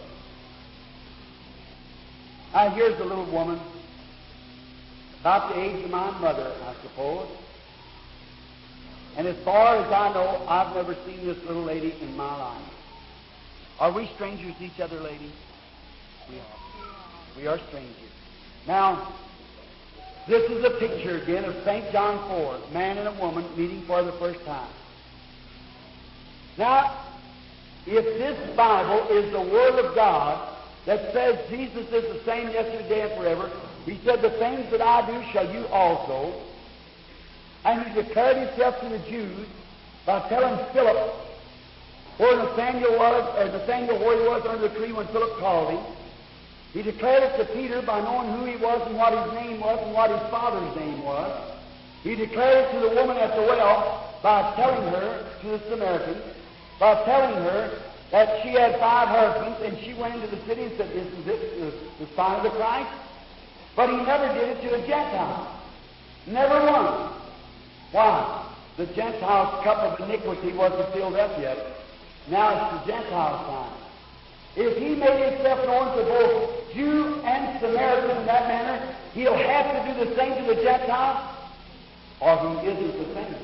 Now here's a little woman, about the age of my mother, I suppose. And as far as I know, I've never seen this little lady in my life. Are we strangers to each other, ladies? We are. We are strangers. Now, this is a picture again of St. John 4, man and a woman meeting for the first time. Now, if this Bible is the Word of God that says Jesus is the same yesterday, today, and forever, he said, "The things that I do shall you also." And he declared himself to the Jews by telling Philip where Nathanael where he was under the tree when Philip called him. He declared it to Peter by knowing who he was and what his name was and what his father's name was. He declared it to the woman at the well by telling her, to the Samaritan, by telling her that she had 5 husbands, and she went into the city and said, "Isn't this the sign of the Christ?" But he never did it to a Gentile. Never once. Why? The Gentiles' cup of iniquity wasn't filled up yet. Now it's the Gentile sign. If he made himself known to both Jew and Samaritan in that manner, he'll have to do the same to the Gentiles, or he isn't the same.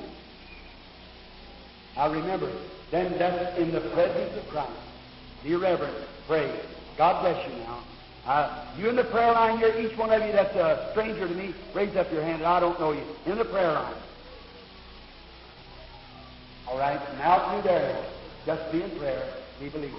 Now remember, then that's in the presence of Christ. Be reverent. Pray. God bless you now. You in the prayer line here, each one of you that's a stranger to me, raise up your hand, and I don't know you. In the prayer line. All right, now through there. Just be in prayer. Be believing.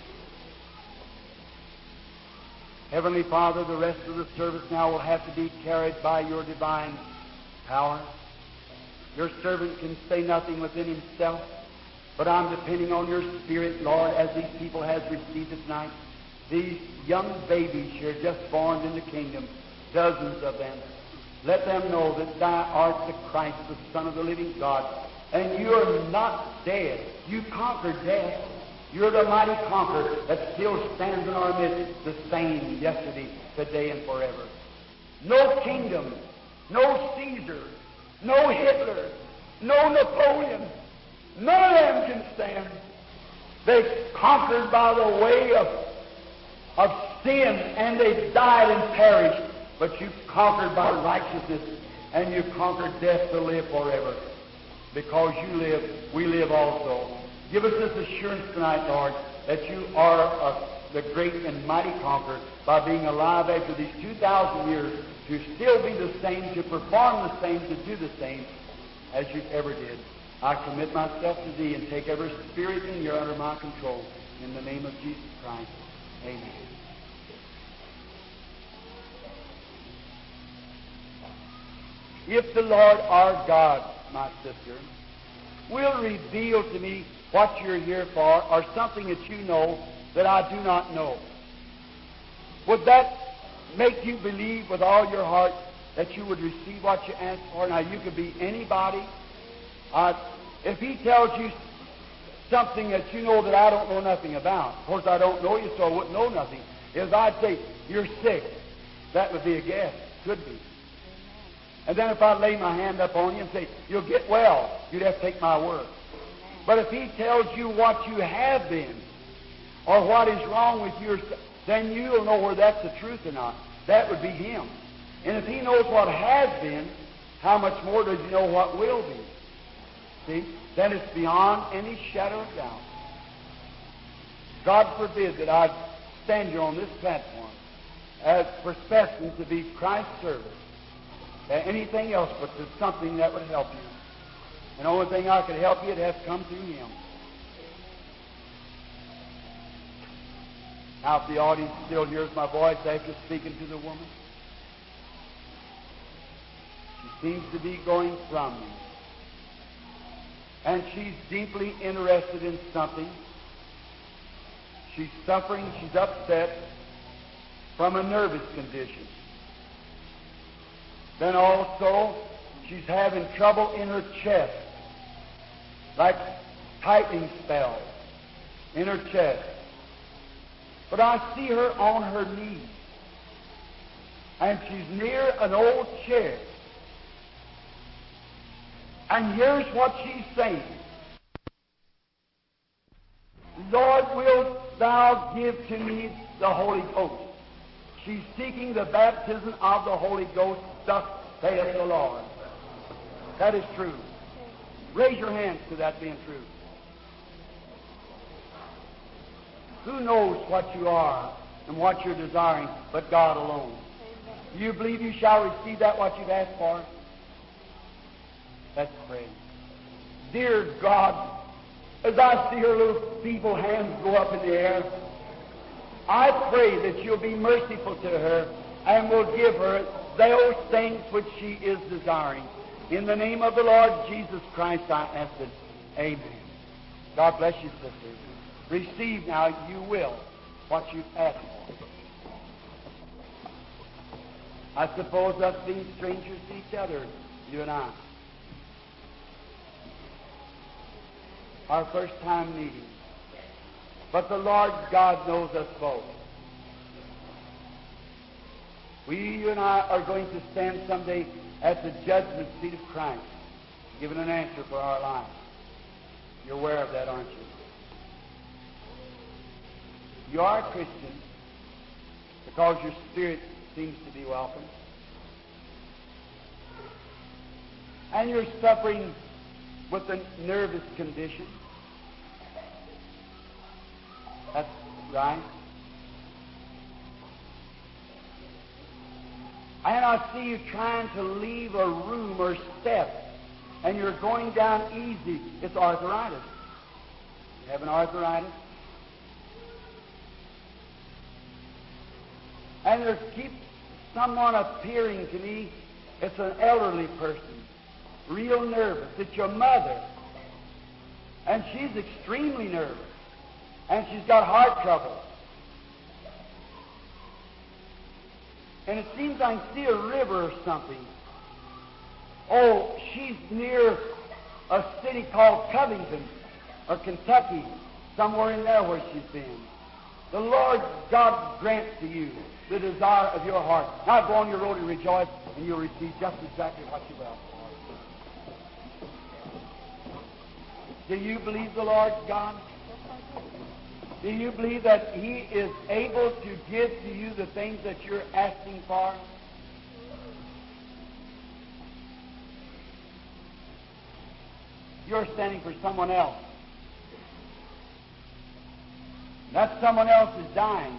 Heavenly Father, the rest of the service now will have to be carried by your divine power. Your servant can say nothing within himself, but I'm depending on your Spirit, Lord, as these people has received it tonight. These young babies here just born in the kingdom. dozens of them. Let them know that thou art the Christ, the Son of the living God, and you are not dead. You conquered death. You're the mighty conqueror that still stands in our midst, the same yesterday, today, and forever. No kingdom, no Caesar, no Hitler, no Napoleon, none of them can stand. They conquered by the way of sin, and they died and perished. But you conquered by righteousness, and you conquered death to live forever. Because you live, we live also. Give us this assurance tonight, Lord, that you are the great and mighty conqueror by being alive after these 2,000 years to still be the same, to perform the same, to do the same as you ever did. I commit myself to Thee and take every spirit in you under my control. In the name of Jesus Christ, amen. If the Lord our God, my sister, will reveal to me what you're here for, or something that you know that I do not know, would that make you believe with all your heart that you would receive what you ask for? Now, you could be anybody. If He tells you something that you know that I don't know nothing about, of course I don't know you, so I wouldn't know nothing. If I'd say, you're sick, that would be a guess. Could be. And then if I lay my hand up on you and say, you'll get well, you'd have to take my word. But if He tells you what you have been, or what is wrong with you, then you'll know whether that's the truth or not. That would be Him. And if He knows what has been, how much more does He know what will be? See? Then it's beyond any shadow of doubt. God forbid that I'd stand here on this platform as professing to be Christ's servant. Anything else but there's something that would help you. And the only thing I could help you, it has to come through Him. Now, if the audience still hears my voice after speaking to the woman, she seems to be going from me. And she's deeply interested in something. She's suffering, she's upset from a nervous condition. Then also, she's having trouble in her chest, like tightening spells in her chest. But I see her on her knees, and she's near an old chair. And here's what she's saying. Lord, wilt Thou give to me the Holy Ghost? She's seeking the baptism of the Holy Ghost, thus saith the Lord. That is true. Raise your hands to that being true. Who knows what you are and what you're desiring but God alone? Do you believe you shall receive that what you've asked for? Let's pray. Dear God, as I see her little feeble hands go up in the air, I pray that you'll be merciful to her and will give her those things which she is desiring. In the name of the Lord Jesus Christ, I ask it. Amen. God bless you, sister. Receive now, you will, what you've asked for. I suppose us being strangers to each other, you and I. Our first time meeting. But the Lord God knows us both. You and I are going to stand someday at the judgment seat of Christ, giving an answer for our lives. You're aware of that, aren't you? You are a Christian because your spirit seems to be welcome. And you're suffering with a nervous condition. That's right. And I see you trying to leave a room or step, and you're going down easy. It's arthritis. You have an arthritis? And there keeps someone appearing to me. It's an elderly person, real nervous. It's your mother. And she's extremely nervous. And she's got heart trouble. and it seems I can see a river or something. Oh, she's near a city called Covington, or Kentucky, somewhere in there where she's been. The Lord God grant to you the desire of your heart. Now go on your road and rejoice, and you'll receive just exactly what you will. Do you believe the Lord God? Do you believe that He is able to give to you the things that you're asking for? You're standing for someone else. That someone else is dying.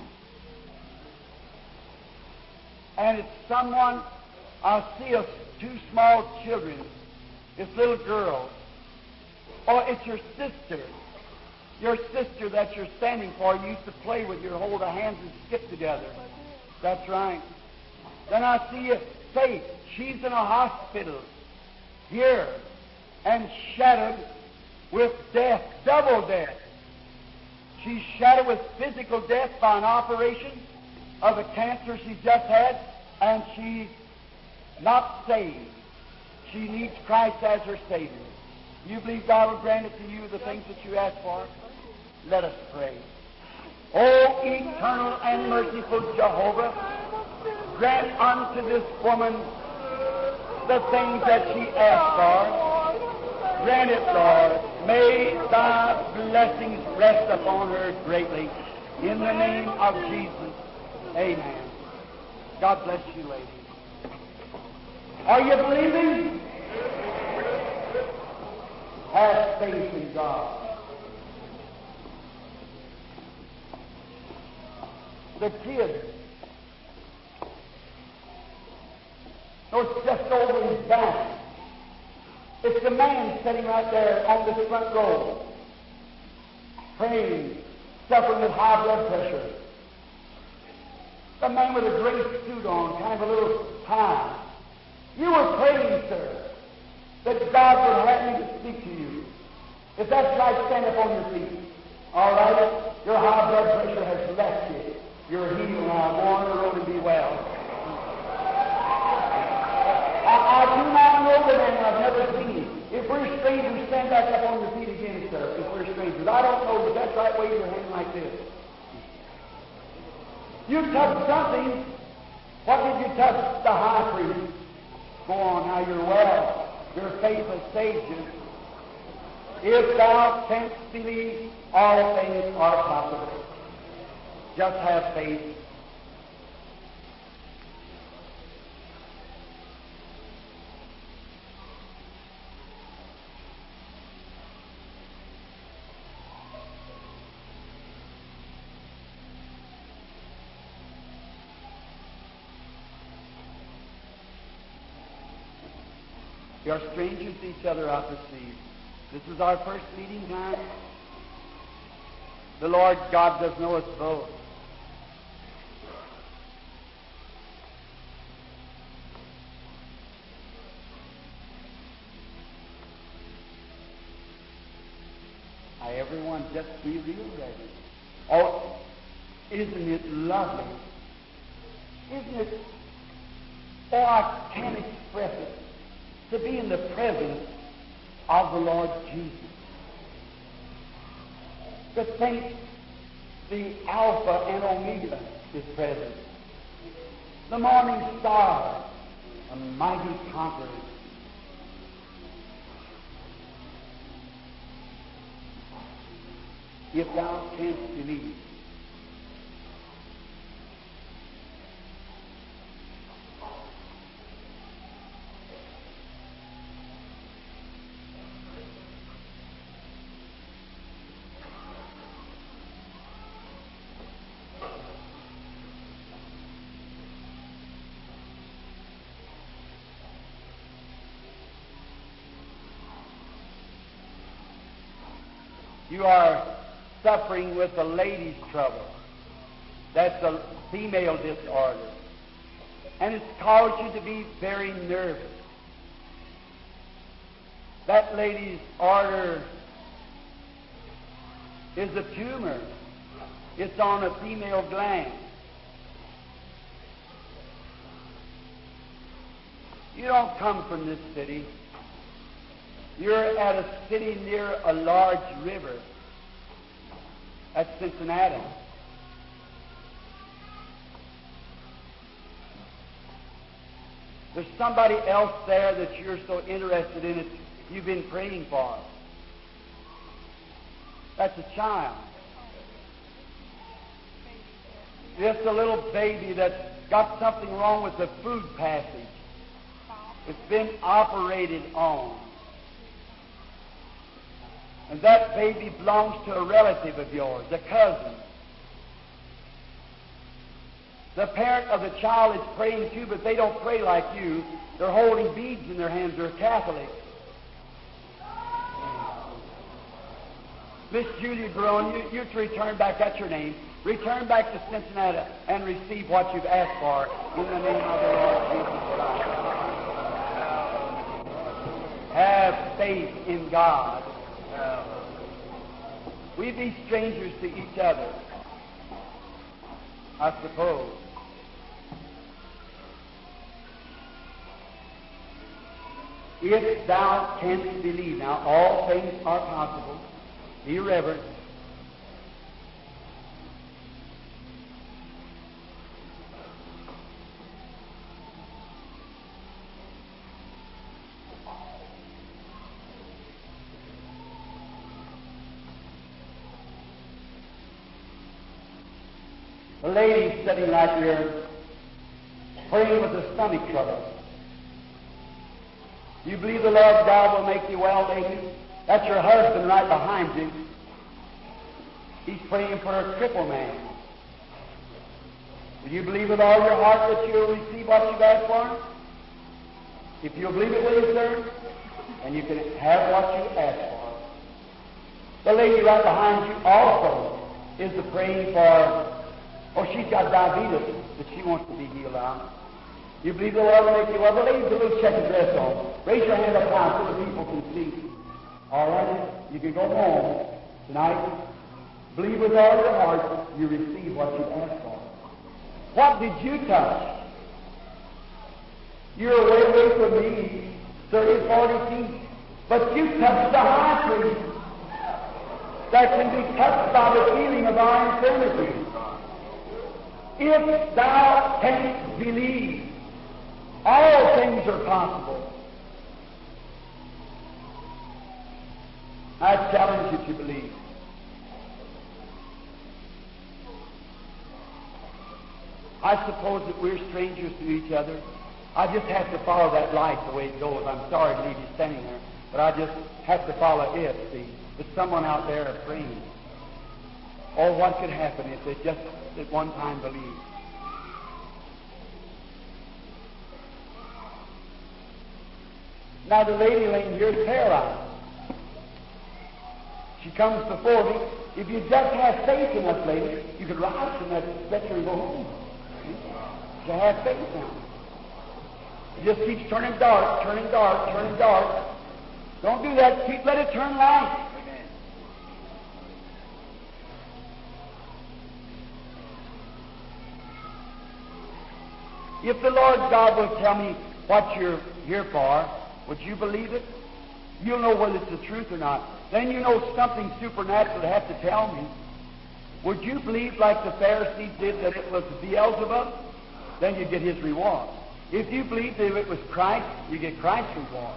And it's someone, I see two small children, this little girl. Or it's your sister. Your sister that you're standing for, you used to play with, you hold her hands and skip together. That's right. Then I see you, Faith. She's in a hospital here and shattered with death, double death. She's shattered with physical death by an operation of a cancer she's just had, and she's not saved. She needs Christ as her Savior. You believe God will grant it to you, the things that you ask for? Let us pray. O eternal and merciful Jehovah, grant unto this woman the things that she asked for. Grant it, Lord. May thy blessings rest upon her greatly. In the name of Jesus. Amen. God bless you, ladies. Are you believing? Have faith in God. The kid, no, it's just over his back. It's the man sitting right there on this front row, praying, suffering with high blood pressure. The man with a gray suit on, kind of a little tie. You were praying, sir, that God would have me to speak to you. If that's right, stand up on your feet. All right? Your high blood pressure has left you. You're healed now. Go on the road and be well. I do not know the man. I've never seen him. If we're strangers, stand back up on your feet again, sir. If we're strangers. I don't know, but that's right. Wave your hand like this. You touched something. What did you touch? The high priest. Go on now. You're well. Your faith has saved you. If thou canst believe, all things are possible. Just have faith. We are strangers to each other, I perceive. This is our first meeting time. The Lord God does know us both. Everyone just be real ready. Oh, isn't it lovely? Isn't it? Oh, I can't express it. To be in the presence of the Lord Jesus. To think the Alpha and Omega is present. The morning star, a mighty conqueror. If thou canst believe. You are suffering with a lady's trouble. That's a female disorder. And it's caused you to be very nervous. That lady's order is a tumor. It's on a female gland. You don't come from this city. You're at a city near a large river. That's Cincinnati. There's somebody else there that you're so interested in, you've been praying for. That's a child. Just a little baby that's got something wrong with the food passage. It's been operated on. And that baby belongs to a relative of yours, a cousin. The parent of the child is praying too, but they don't pray like you. They're holding beads in their hands. They're Catholic. Miss Julia Groen, you're to return back. That's your name. Return back to Cincinnati and receive what you've asked for in the name of the Lord Jesus Christ. Have faith in God. We be strangers to each other, I suppose. If thou canst believe. Now, all things are possible. Be reverent. The lady's sitting right here praying with a stomach trouble. You believe the Lord God will make you well, lady? That's your husband right behind you. He's praying for a crippled man. Will you believe with all your heart that you'll receive what you've asked for? If you'll believe it, will you, sir? And you can have what you asked for. The lady right behind you also is praying for, she's got diabetes that she wants to be healed out. You believe the Lord will make you well? The lady's a little checkered dress on. Raise your hand up high so the people can see. All right? You can go home tonight. Believe with all your heart you receive what you've asked for. What did you touch? You're away from me, 30, 40 feet. But you touched the high priest that can be touched by the feeling of our infirmity. If thou canst believe, all things are possible. I challenge you to believe. I suppose that we're strangers to each other. I just have to follow that light the way it goes. I'm sorry to leave you standing there, but I just have to follow it, see. There's someone out there praying. Oh, what could happen if they just at one time believed? Now the lady laying here is paralyzed. She comes before me. If you just have faith in us, lady, you could rise from that stretcher and go home. You have faith now. It just keeps turning dark, turning dark, turning dark. Don't do that. Let it turn light. If the Lord God will tell me what you're here for, would you believe it? You'll know whether it's the truth or not. Then you know something supernatural to have to tell me. Would you believe like the Pharisees did that it was Beelzebub? Then you get his reward. If you believe that it was Christ, you get Christ's reward.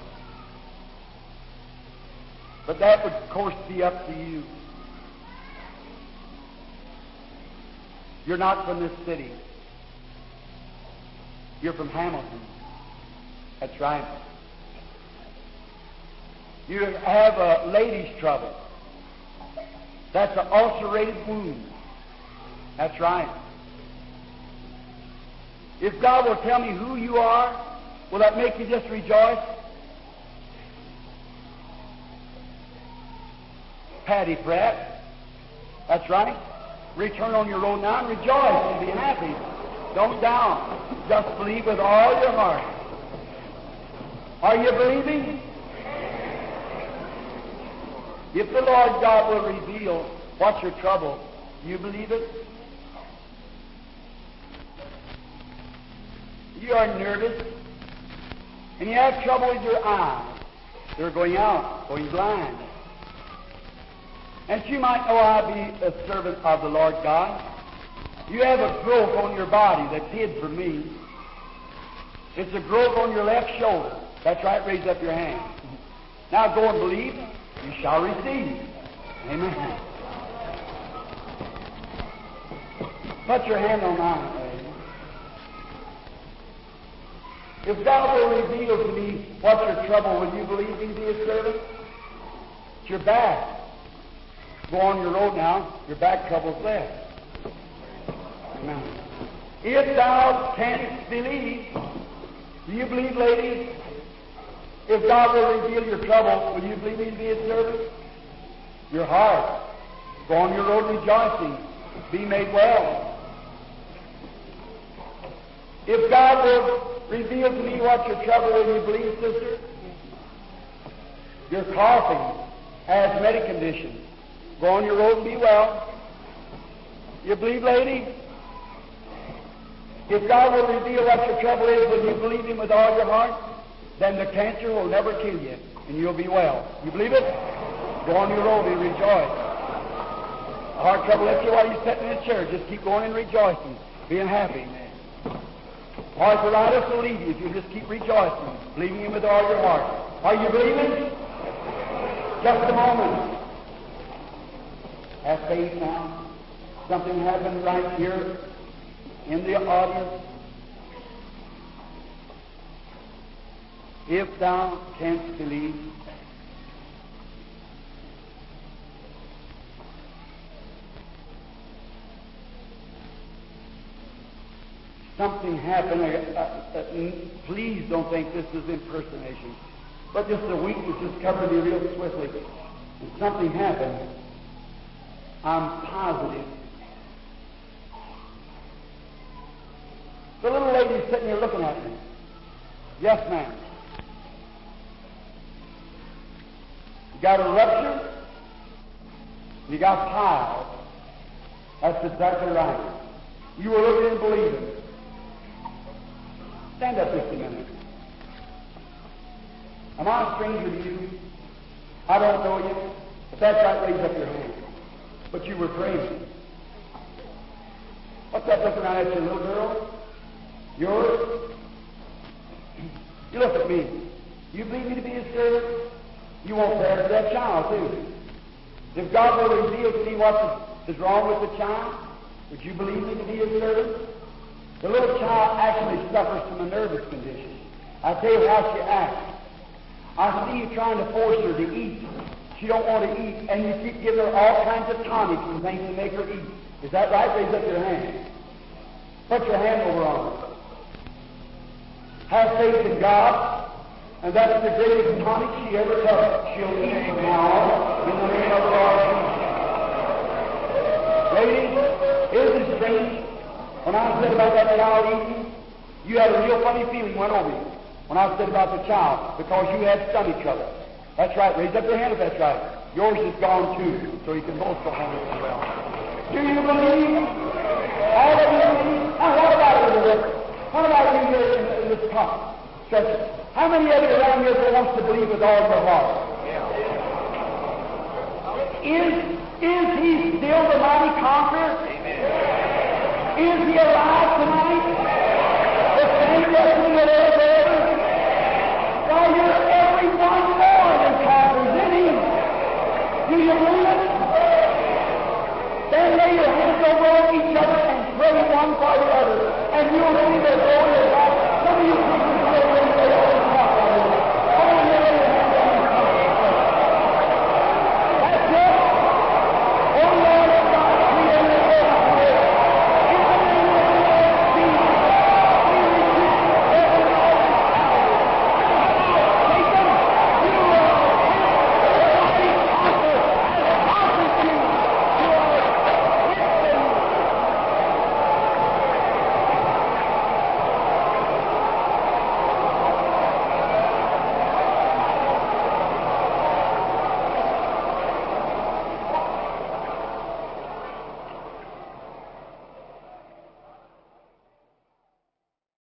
But that would, of course, be up to you. You're not from this city. You're from Hamilton. That's right. You have a lady's trouble. That's an ulcerated wound. That's right. If God will tell me who you are, will that make you just rejoice? Patty Pratt. That's right. Return on your road now and rejoice and be happy. Don't doubt. Just believe with all your heart. Are you believing? If the Lord God will reveal what's your trouble, you believe it? You are nervous. And you have trouble with your eyes. They're going out, going blind. And you might know I be a servant of the Lord God. You have a growth on your body that's hid from me. It's a growth on your left shoulder. That's right, raise up your hand. Now go and believe, you shall receive. Amen. Put your hand on mine. If God will reveal to me what's your trouble, will you believe me to be a servant? It's your back. Go on your road now, your back trouble's left. Amen. If thou canst believe, do you believe, ladies? If God will reveal your trouble, will you believe me to be a servant? Your heart. Go on your road rejoicing. Be made well. If God will reveal to me what your trouble, will you believe, sister? You're coughing, asthmatic condition. Go on your road and be well. You believe, lady? If God will reveal what your trouble is, will you believe Him with all your heart? Then the cancer will never kill you, and you'll be well. You believe it? Go on your road and rejoice. A heart trouble lets you while you're sitting in the chair. Just keep going and rejoicing, being happy. Arthritis will leave you if you just keep rejoicing, believing Him with all your heart. Are you believing? Just a moment. Have faith now. Something happened right here in the audience. If thou canst believe, something happened. Please don't think this is impersonation, but just the weakness just covered me real swiftly. And something happened. I'm positive. The little lady's sitting here looking at me. Yes, ma'am. You got a rupture? You got piles. That's exactly right. You were looking and believing. Stand up just a minute. Am I a stranger to you? I don't know you. If that's right, raise up your hand. But you were praying. What's that looking at you, little girl? Yours? You look at me. You believe me to be His servant? You won't pray for that child, too. If God will reveal to me what is wrong with the child, would you believe me to be His servant? The little child actually suffers from a nervous condition. I'll tell you how she acts. I see you trying to force her to eat. She don't want to eat, and you keep giving her all kinds of tonics and things to make her eat. Is that right? Raise up your hand. Put your hand over on her. Have faith in God, and that's the greatest tonic she ever took. She'll eat from now on in the name of the Lord Jesus. Ladies, isn't it strange? When I said about that child eating, you had a real funny feeling went over you. When I said about the child, because you had stomach trouble. That's right. Raise up your hand if that's right. Yours is gone too, so you can both go home as well. Do you believe? All of you believe? Now what about you, Rick? What about you here in this top church? How many of you around here that wants to believe with all your heart? Is He still the mighty conqueror? Amen. Is He alive tonight?